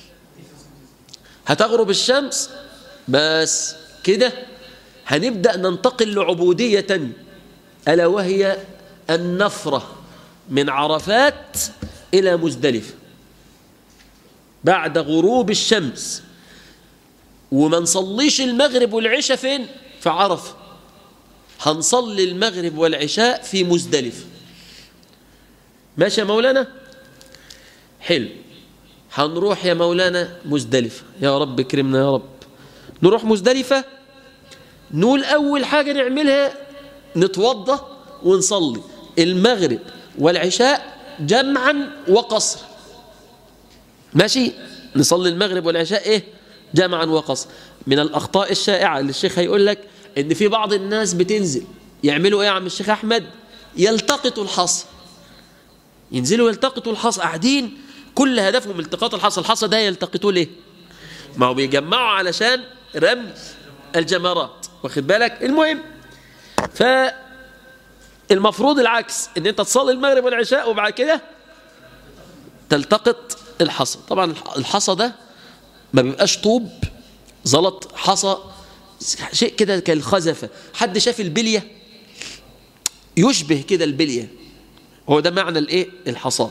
هتغرب الشمس بس كده هنبدأ ننتقل لعبودية تانية، ألا وهي النفرة من عرفات إلى مزدلفة بعد غروب الشمس. وما نصليش المغرب والعشاء فين؟ في عرفة. هنصلي المغرب والعشاء في مزدلفة. ماشي يا مولانا؟ حلو. هنروح يا مولانا مزدلفة، يا رب كرمنا يا رب. نروح مزدلفة، نقول أول حاجة نعملها نتوضى ونصلي المغرب والعشاء جمعا وقصر. ماشي؟ نصلي المغرب والعشاء إيه؟ جمعا وقصر. من الأخطاء الشائعة اللي الشيخ هيقول لك إن في بعض الناس بتنزل يعملوا إيه يا عم الشيخ أحمد؟ يلتقطوا الحصى. ينزلوا يلتقطوا الحصى، قاعدين كل هدفهم التقاط الحصى. الحصى ده يلتقطوه ليه؟ ما هو بيجمعوا علشان رمي الجمرات، واخد بالك؟ المهم، فالمفروض العكس، ان انت تصلي المغرب والعشاء وبعد كده تلتقط الحصى. طبعا الحصى ده ما بيبقاش طوب زلط، حصى شيء كده كالخزفة. حد شاف البلية؟ يشبه كده البلية، هو ده معنى الايه؟ الحصى.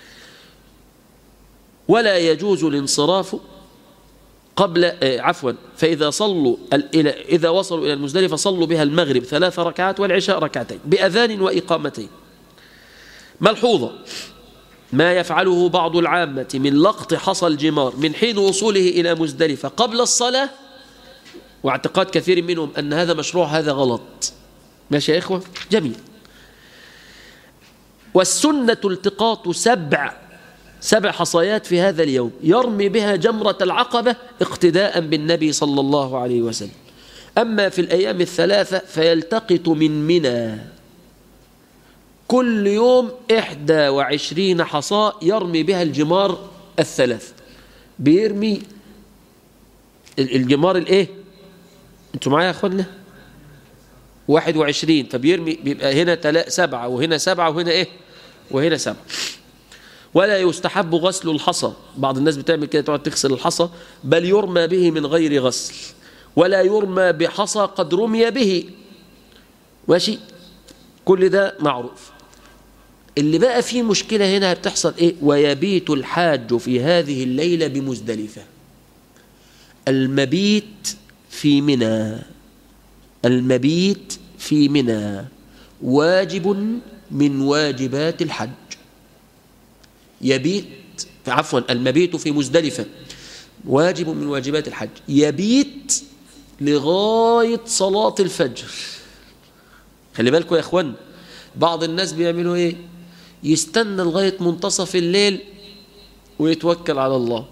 ولا يجوز الانصراف قبل فإذا إذا وصلوا إلى المزدلفة صلوا بها المغرب 3 ركعات والعشاء ركعتين بأذان وإقامتين. ملحوظة: ما يفعله بعض العامة من لقط حصى الجمار من حين وصوله إلى مزدلفة قبل الصلاة، واعتقاد كثير منهم أن هذا مشروع، هذا غلط. ماشي يا إخوة؟ جميل. والسنة التقاط 7 حصيات في هذا اليوم يرمي بها جمرة العقبة اقتداء بالنبي صلى الله عليه وسلم. أما في الأيام 3 فيلتقط من منى كل يوم 21 حصاة يرمي بها الجمار 3. بيرمي الجمار الايه؟ انتوا معايا يا اخوانا؟ 21، فبيرمي بيبقى هنا 7 وهنا 7 وهنا ايه؟ وهنا 7. ولا يستحب غسل الحصى. بعض الناس بتعمل كده، تقعد تغسل الحصى، بل يرمى به من غير غسل، ولا يرمى بحصى قد رمي به. ماشي؟ كل ده معروف. اللي بقى فيه مشكلة هنا بتحصل ايه؟ ويبيت الحاج في هذه الليلة بمزدلفة. المبيت في منى، المبيت في منى واجب من واجبات الحج. المبيت في مزدلفة واجب من واجبات الحج. يبيت لغاية صلاة الفجر. خلي بالكم يا اخوان، بعض الناس بيعملوا ايه؟ يستنى لغاية منتصف الليل ويتوكل على الله.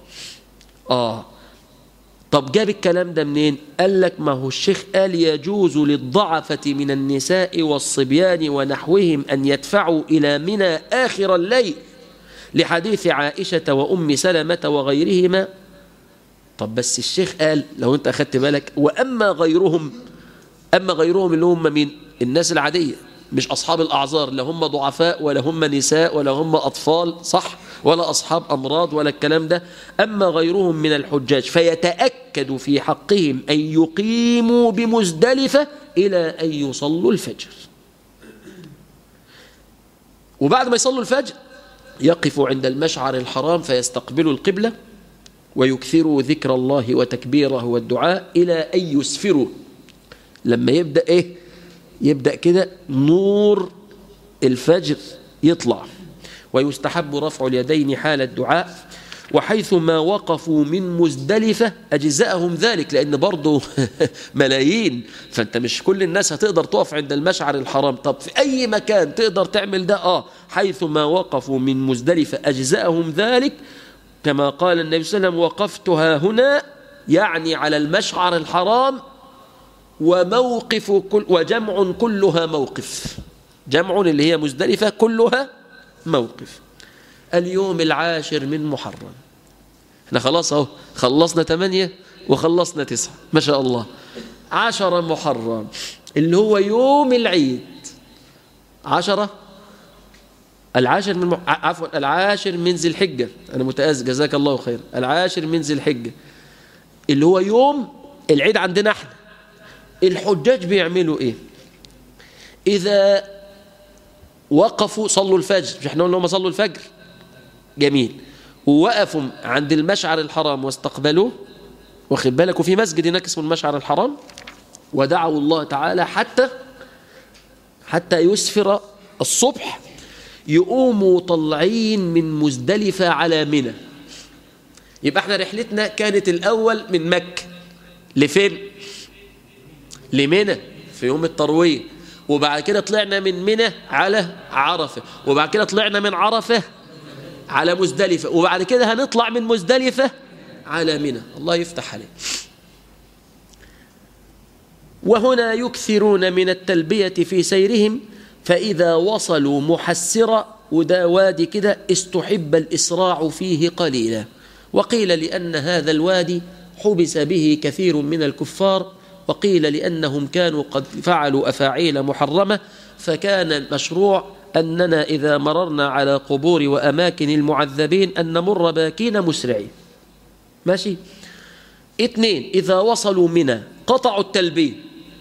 طب جاب الكلام ده منين؟ قال لك ما هو الشيخ قال يجوز للضعفة من النساء والصبيان ونحوهم أن يدفعوا إلى منى آخر الليل لحديث عائشة وأم سلمة وغيرهما. طب بس الشيخ قال، لو أنت أخذت بالك، وأما غيرهم، أما غيرهم اللي هم مين؟ الناس العادية، مش أصحاب الأعذار، لا هم ضعفاء ولا هم نساء ولا هم أطفال، صح؟ ولا أصحاب أمراض ولا الكلام ده. أما غيرهم من الحجاج فيتأكد في حقهم أن يقيموا بمزدلفة إلى أن يصلوا الفجر. وبعد ما يصلوا الفجر يقفوا عند المشعر الحرام فيستقبلوا القبلة ويكثروا ذكر الله وتكبيره والدعاء إلى أن يسفروا. لما يبدأ إيه؟ يبدأ كده نور الفجر يطلع. ويستحب رفع اليدين حال الدعاء، وحيث ما وقفوا من مزدلفة أجزأهم ذلك، لأن برضو ملايين، فأنت مش كل الناس هتقدر تقف عند المشعر الحرام. طب في أي مكان تقدر تعمل ده؟ حيث ما وقفوا من مزدلفة أجزأهم ذلك، كما قال النبي صلى الله عليه وسلم: وقفتها هنا، يعني على المشعر الحرام، وموقف وجمع كلها موقف. جمع اللي هي مزدلفة كلها موقف. اليوم 10 من محرم، احنا خلاص اهو خلصنا 8 وخلصنا 9، ما شاء الله. 10 محرم اللي هو يوم العيد. 10 العاشر من عفوا العاشر من ذي الحجة، أنا متأسف جزاك الله خير، العاشر من ذي الحجة اللي هو يوم العيد عندنا احنا. الحجاج بيعملوا ايه؟ إذا وقفوا صلوا الفجر، مش احنا قلنا هم صلوا الفجر؟ جميل. ووقفوا عند المشعر الحرام واستقبلوه، واخد بالك، وفي مسجد هناك اسمه المشعر الحرام، ودعوا الله تعالى حتى يسفر الصبح، يقوموا طلعين من مزدلفة على منى. يبقى احنا رحلتنا كانت الأول من مكة لفين؟ لمنى في يوم التروية، وبعد كده طلعنا من منى على عرفة، وبعد كده طلعنا من عرفة على مزدلفة، وبعد كده هنطلع من مزدلفة على منى. الله يفتح عليه. وهنا يكثرون من التلبية في سيرهم، فإذا وصلوا محسرة، وده وادي كده، استحب الإسراع فيه قليلا. وقيل لأن هذا الوادي حبس به كثير من الكفار، وقيل لأنهم كانوا قد فعلوا أفاعيل محرمة، فكان مشروع أننا إذا مررنا على قبور وأماكن المعذبين أن نمر باكين مسرعين. ماشي. 2 إذا وصلوا منى قطعوا التلبية.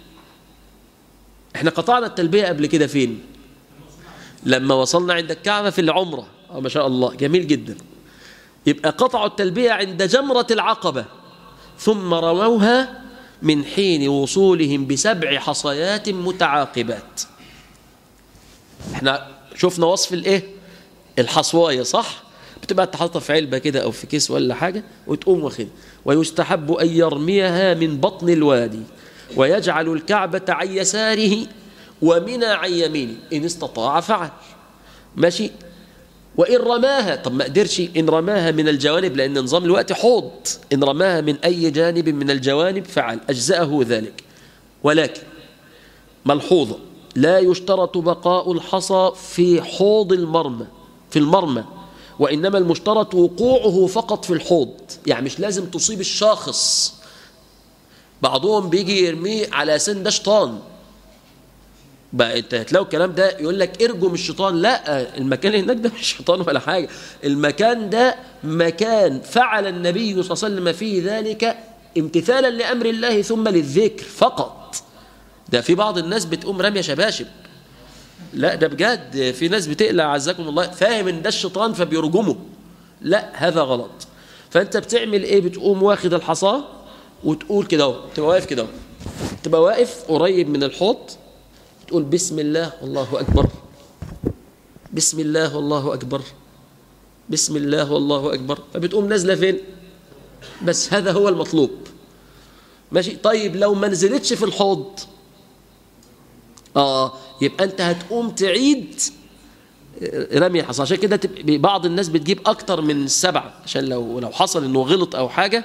احنا قطعنا التلبية قبل كده فين؟ لما وصلنا عند الكعبة في العمرة. ما شاء الله، جميل جدا. يبقى قطعوا التلبية عند جمرة العقبة، ثم رموها من حين وصولهم ب7 حصيات متعاقبات. احنا شفنا وصف الايه؟ الحصواية، صح؟ بتبقى تحطها في علبة كده أو في كيس ولا حاجة وتقوم واخدها. ويستحب أن يرميها من بطن الوادي، ويجعل الكعبة عن يساره ومنى عن يمينه، إن استطاع فعل. ماشي. وإن رماها، طب ما قدرش، إن رماها من الجوانب، لأن نظام الوقت حوض، إن رماها من أي جانب من الجوانب فعل، أجزأه ذلك. ولكن ملحوظة: لا يشترط بقاء الحصى في حوض المرمى، في المرمى، وإنما المشترط وقوعه فقط في الحوض. يعني مش لازم تصيب الشاخص. بعضهم بيجي يرميه على سن ده شيطان، بقى انت هتلاقوا الكلام ده يقول لك ارجم الشيطان. لا، المكان اللي هناك ده مش شيطان ولا حاجة. المكان ده مكان فعل النبي صلى الله عليه وسلم فيه ذلك امتثالا لأمر الله ثم للذكر فقط. ده في بعض الناس بتقوم رمية شباشب. لا، ده بجد في ناس بتقلع عزكم الله، فاهم ان ده الشيطان فبيرجمه. لا، هذا غلط. فانت بتعمل ايه؟ بتقوم واخد الحصاه وتقول كده اهو، تبقى واقف كده اهو، تبقى واقف قريب من الحوض، تقول بسم الله والله اكبر، بسم الله والله اكبر، بسم الله والله اكبر. فبتقوم نازله فين؟ بس هذا هو المطلوب. ماشي. طيب لو ما نزلتش في الحوض، يبقى انت هتقوم تعيد رمي الحصى. عشان كده بعض الناس بتجيب اكتر من 7، عشان لو حصل انه غلط او حاجه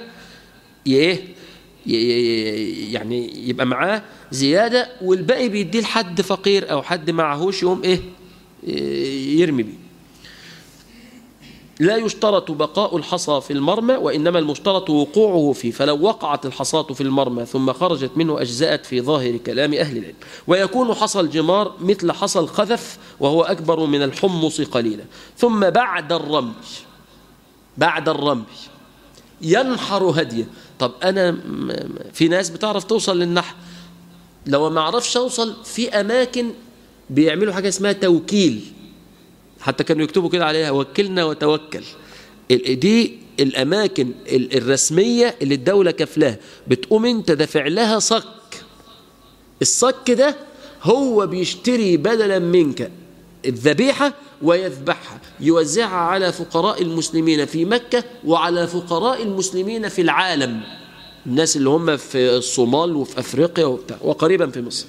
يعني يبقى معاه زياده، والباقي بيديه لحد فقير او حد معهوش يقوم يرمي بيه. لا يشترط بقاء الحصى في المرمى، وإنما المشترط وقوعه فيه. فلو وقعت الحصاة في المرمى ثم خرجت منه أجزأت في ظاهر كلام أهل العلم. ويكون حصى الجمار مثل حصى الخذف، وهو أكبر من الحمص قليلا. ثم بعد الرمي ينحر هديه. طب أنا في ناس بتعرف توصل للنحر، لو ما عرفش أوصل، في أماكن بيعملوا حاجة اسمها توكيل، حتى كانوا يكتبوا كده عليها وكلنا وتوكل. دي الأماكن الرسمية اللي الدولة كفلها، بتقوم انت دافع لها صك. الصك ده هو بيشتري بدلا منك الذبيحة ويذبحها، يوزعها على فقراء المسلمين في مكة وعلى فقراء المسلمين في العالم، الناس اللي هم في الصومال وفي أفريقيا وقريبا في مصر.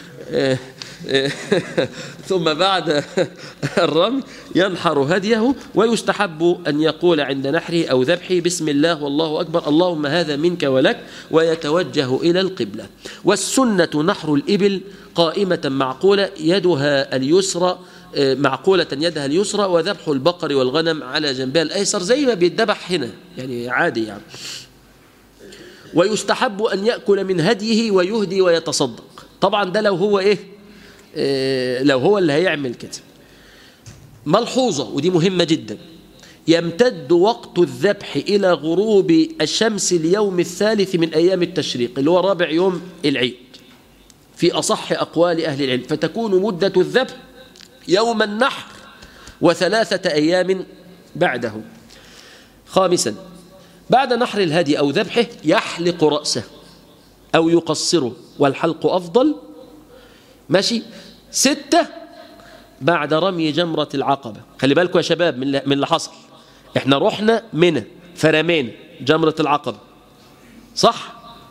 ثم بعد الرمي ينحر هديه، ويستحب أن يقول عند نحره أو ذبحه بسم الله والله أكبر، اللهم هذا منك ولك، ويتوجه إلى القبلة. والسنة نحر الإبل قائمة معقولة يدها اليسرى، معقولة يدها اليسرى، وذبح البقر والغنم على جنبها الأيسر، زي ما بيتذبح هنا يعني عادي يعني. ويستحب أن يأكل من هديه ويهدي ويتصدق. طبعا ده لو هو لو هو اللي هيعمل كده. ملحوظة ودي مهمة جدا: يمتد وقت الذبح إلى غروب الشمس اليوم الثالث من أيام التشريق اللي هو رابع يوم العيد في أصح أقوال أهل العلم، فتكون مدة الذبح يوم النحر و3 أيام بعده. خامسا، بعد نحر الهدي أو ذبحه يحلق رأسه أو يقصره، والحلق أفضل. ماشي. 6، بعد رمي جمرة العقبة. خلي بالكم يا شباب من اللي حصل. احنا رحنا منى فرمينا جمرة العقبة، صح؟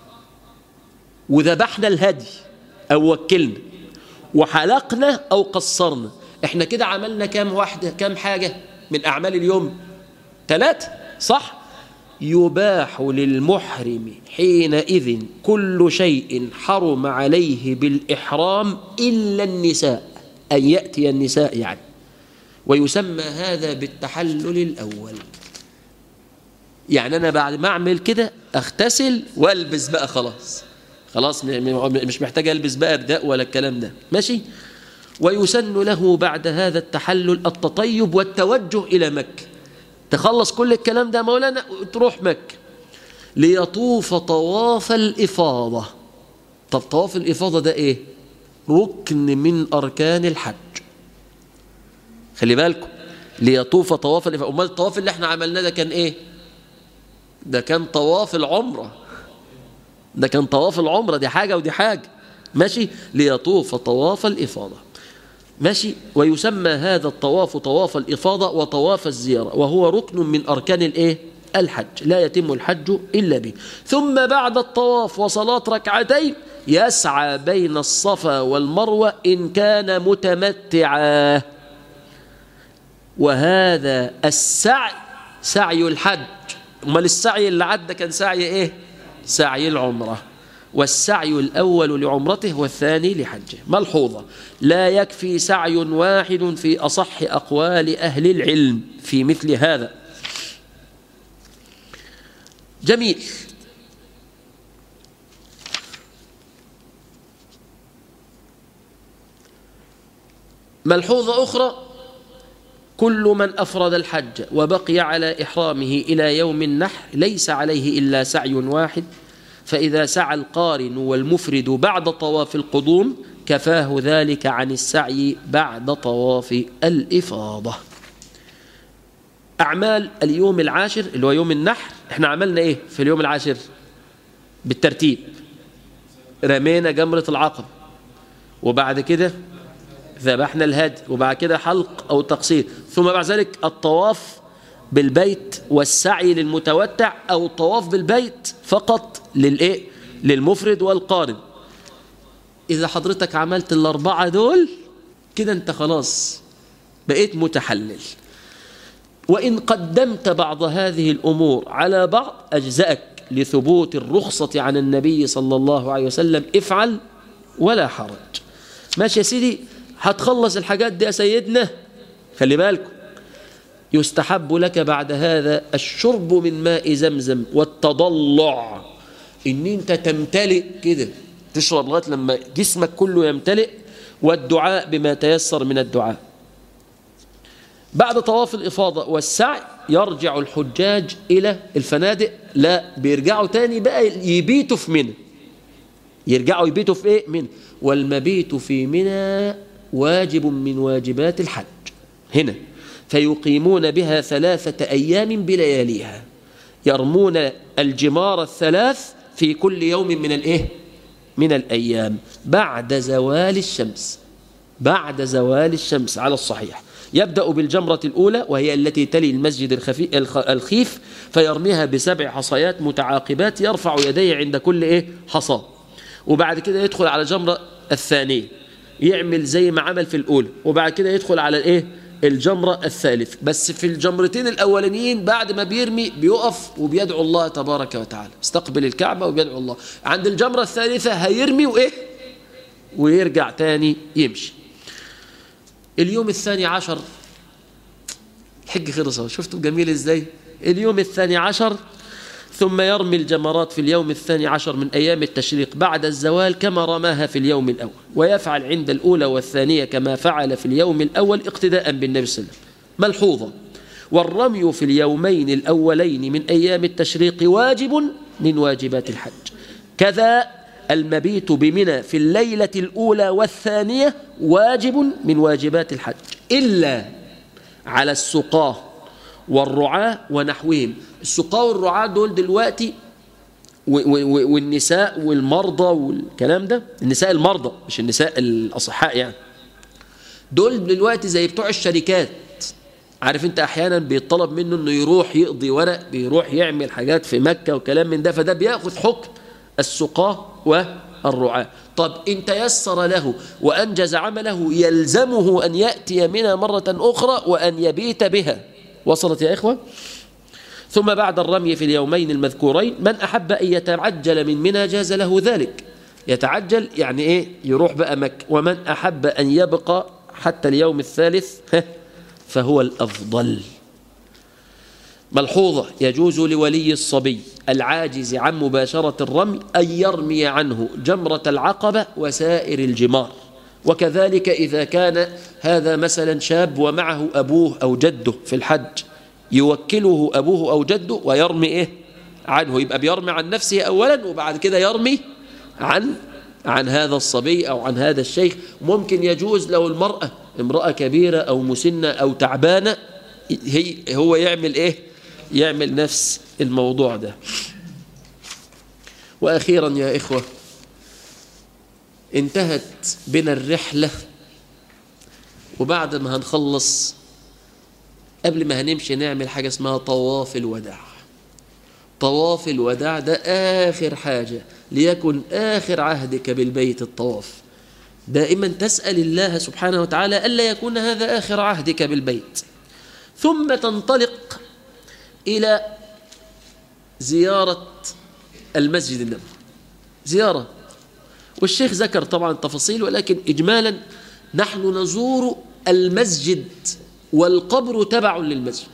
وذبحنا الهدي أو وكلنا وحلقنا أو قصرنا. احنا كده عملنا كام حاجة من أعمال اليوم؟ 3، صح؟ يباح للمحرم حينئذ كل شيء حرم عليه بالإحرام إلا النساء، أن يأتي النساء يعني، ويسمى هذا بالتحلل الأول. يعني أنا بعد ما أعمل كده أغتسل وألبس بقى، خلاص مش محتاج ألبس بقى رداء ولا الكلام ده. ماشي. ويسن له بعد هذا التحلل التطيب والتوجه إلى مكة. تخلص كل الكلام ده مولانا وتروح مكة ليطوف طواف الإفاضة. طب طواف الإفاضة ده إيه؟ ركن من أركان الحج. خلي بالكم، ليطوف طواف الإفاضة. أمال الطواف اللي احنا عملناه ده كان إيه؟ ده كان طواف العمرة. دي حاجة ودي حاجة. ماشي. ليطوف طواف الإفاضة. ماشي. ويسمى هذا الطواف طواف الإفاضة وطواف الزيارة، وهو ركن من أركان الحج، لا يتم الحج إلا به. ثم بعد الطواف وصلاة ركعتين يسعى بين الصفا والمروة إن كان متمتعا. وهذا السعي سعي الحج. أمال السعي اللي عدى كان سعي سعي العمرة، والسعي الأول لعمرته والثاني لحجه. ملحوظة: لا يكفي سعي واحد في أصح أقوال أهل العلم في مثل هذا. جميل. ملحوظة أخرى: كل من أفرد الحج وبقي على إحرامه إلى يوم النحر ليس عليه إلا سعي واحد، فإذا سعى القارن والمفرد بعد طواف القدوم كفاه ذلك عن السعي بعد طواف الإفاضة. أعمال اليوم العاشر اللي هو يوم النحر، احنا عملنا ايه في اليوم العاشر بالترتيب؟ رمينا جمرة العقبة، وبعد كده ذبحنا الهدي، وبعد كده حلق أو تقصير، ثم بعد ذلك الطواف بالبيت والسعي للمتوتع، أو الطواف بالبيت فقط للمفرد والقارن. إذا حضرتك عملت ال4 دول كده أنت خلاص بقيت متحلل. وإن قدمت بعض هذه الأمور على بعض أجزأك لثبوت الرخصة عن النبي صلى الله عليه وسلم، افعل ولا حرج. ماشي يا سيدي، هتخلص الحاجات دي يا سيدنا. خلي بالكم، يستحب لك بعد هذا الشرب من ماء زمزم والتضلع، إن أنت تمتلئ كده، تشرب لغاية لما جسمك كله يمتلئ، والدعاء بما تيسر من الدعاء. بعد طواف الإفاضة والسعي يرجع الحجاج إلى الفنادق. لا، بيرجعوا تاني بقى يبيتوا في منى. يرجعوا يبيتوا في منى. والمبيت في منى واجب من واجبات الحج هنا. فيقيمون بها 3 أيام بلياليها، يرمون الجمار 3 في كل يوم من الأيام بعد زوال الشمس على الصحيح. يبدأ بالجمرة الأولى وهي التي تلي المسجد الخيف، فيرميها ب7 حصيات متعاقبات، يرفع يديه عند كل حصى. وبعد كده يدخل على الجمرة الثانية، يعمل زي ما عمل في الأولى، وبعد كده يدخل على الجمرة الثالث. بس في الجمرتين الأولانيين بعد ما بيرمي بيقف وبيدعو الله تبارك وتعالى، استقبل الكعبة وبيدعو الله. عند الجمرة الثالثة هيرمي ويرجع تاني يمشي. اليوم 12 الحج خلص. شفتوا جميل ازاي؟ اليوم 12 ثم يرمي الجمرات في اليوم 12 من أيام التشريق بعد الزوال كما رماها في اليوم الأول، ويفعل عند الأولى والثانية كما فعل في اليوم الأول اقتداء بالنبي صلى الله عليه وسلم. ملحوظة: والرمي في اليومين الأولين من أيام التشريق واجب من واجبات الحج، كذا المبيت بمنى في الليلة الأولى والثانية واجب من واجبات الحج، إلا على السقاة والرعاة ونحوهم. السقاة والرعاة دول دلوقتي والنساء والمرضى والكلام ده، النساء المرضى مش النساء الأصحاء يعني، دول دلوقتي زي بتوع الشركات. عارف انت احيانا بيطلب منه انه يروح يقضي ورق، بيروح يعمل حاجات في مكة وكلام من ده، فده بياخذ حكم السقاة والرعاة. طب إن تيسر له وأنجز عمله يلزمه أن يأتي منها مرة أخرى وأن يبيت بها. وصلت يا إخوة؟ ثم بعد الرمي في اليومين المذكورين من أحب أن يتعجل من منى جاز له ذلك. يتعجل يعني إيه؟ يروح بقى مكة. ومن أحب أن يبقى حتى اليوم الثالث فهو الأفضل. ملحوظة: يجوز لولي الصبي العاجز عن مباشرة الرمي أن يرمي عنه جمرة العقبة وسائر الجمار، وكذلك إذا كان هذا مثلا شاب ومعه أبوه أو جده في الحج، يوكله أبوه أو جده ويرمي إيه عنه، يبقى بيرمي عن نفسه أولا وبعد كده يرمي عن هذا الصبي أو عن هذا الشيخ. ممكن يجوز لو امرأة كبيرة أو مسنة أو تعبانة، هو يعمل إيه؟ يعمل نفس الموضوع ده. وأخيرا يا إخوة، انتهت بنا الرحلة، وبعد ما هنخلص قبل ما هنمشي نعمل حاجة اسمها طواف الوداع. طواف الوداع ده آخر حاجة، ليكن آخر عهدك بالبيت الطواف. دائما تسأل الله سبحانه وتعالى ألا يكون هذا آخر عهدك بالبيت، ثم تنطلق إلى زيارة المسجد النبوي، زيارة. والشيخ ذكر طبعا تفاصيل، ولكن إجمالا نحن نزور المسجد والقبر تبع للمسجد،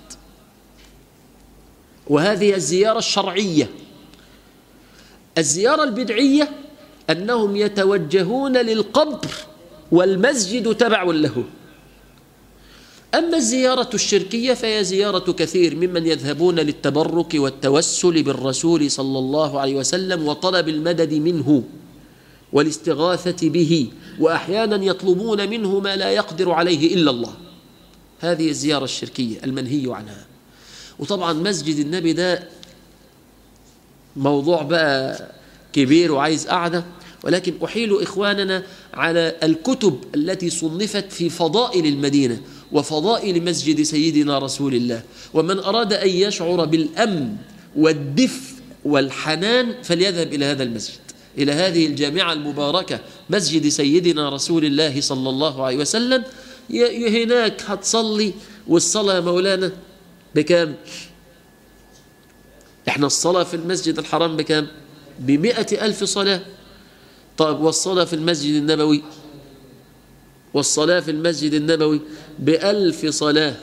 وهذه الزيارة الشرعية. الزيارة البدعية أنهم يتوجهون للقبر والمسجد تبع له. أما الزيارة الشركية فهي زيارة كثير ممن يذهبون للتبرك والتوسل بالرسول صلى الله عليه وسلم وطلب المدد منه والاستغاثة به، وأحيانا يطلبون منه ما لا يقدر عليه إلا الله. هذه الزيارة الشركية المنهي عنها. وطبعا مسجد النبي ده موضوع بقى كبير وعايز قعدة، ولكن أحيل إخواننا على الكتب التي صنفت في فضائل المدينة وفضائل مسجد سيدنا رسول الله. ومن أراد أن يشعر بالأمن والدفء والحنان فليذهب إلى هذا المسجد، إلى هذه الجامعة المباركة، مسجد سيدنا رسول الله صلى الله عليه وسلم. هناك هتصلي، والصلاة مولانا بكام؟ احنا الصلاة في المسجد الحرام بكام؟ ب100,000 صلاة. طيب والصلاة في المسجد النبوي؟ والصلاة في المسجد النبوي ب1000 صلاة.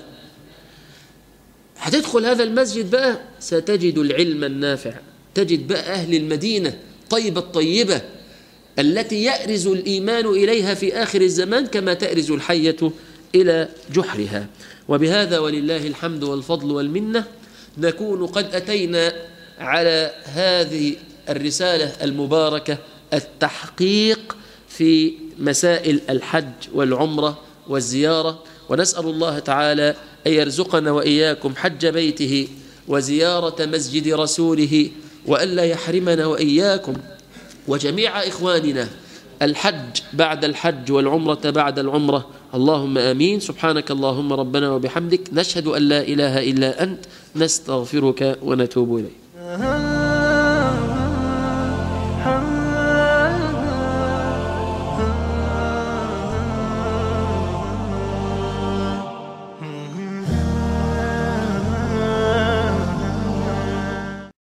هتدخل هذا المسجد بقى ستجد العلم النافع، تجد بقى أهل المدينة طيبة الطيبة التي يأرز الإيمان إليها في آخر الزمان كما تأرز الحية إلى جحرها. وبهذا ولله الحمد والفضل والمنة نكون قد أتينا على هذه الرسالة المباركة التحقيق في مسائل الحج والعمرة والزيارة. ونسأل الله تعالى أن يرزقنا وإياكم حج بيته وزيارة مسجد رسوله، وألا يحرمنا وإياكم وجميع إخواننا الحج بعد الحج والعمرة بعد العمرة. اللهم آمين. سبحانك اللهم ربنا وبحمدك، نشهد أن لا إله إلا أنت، نستغفرك ونتوب إليك.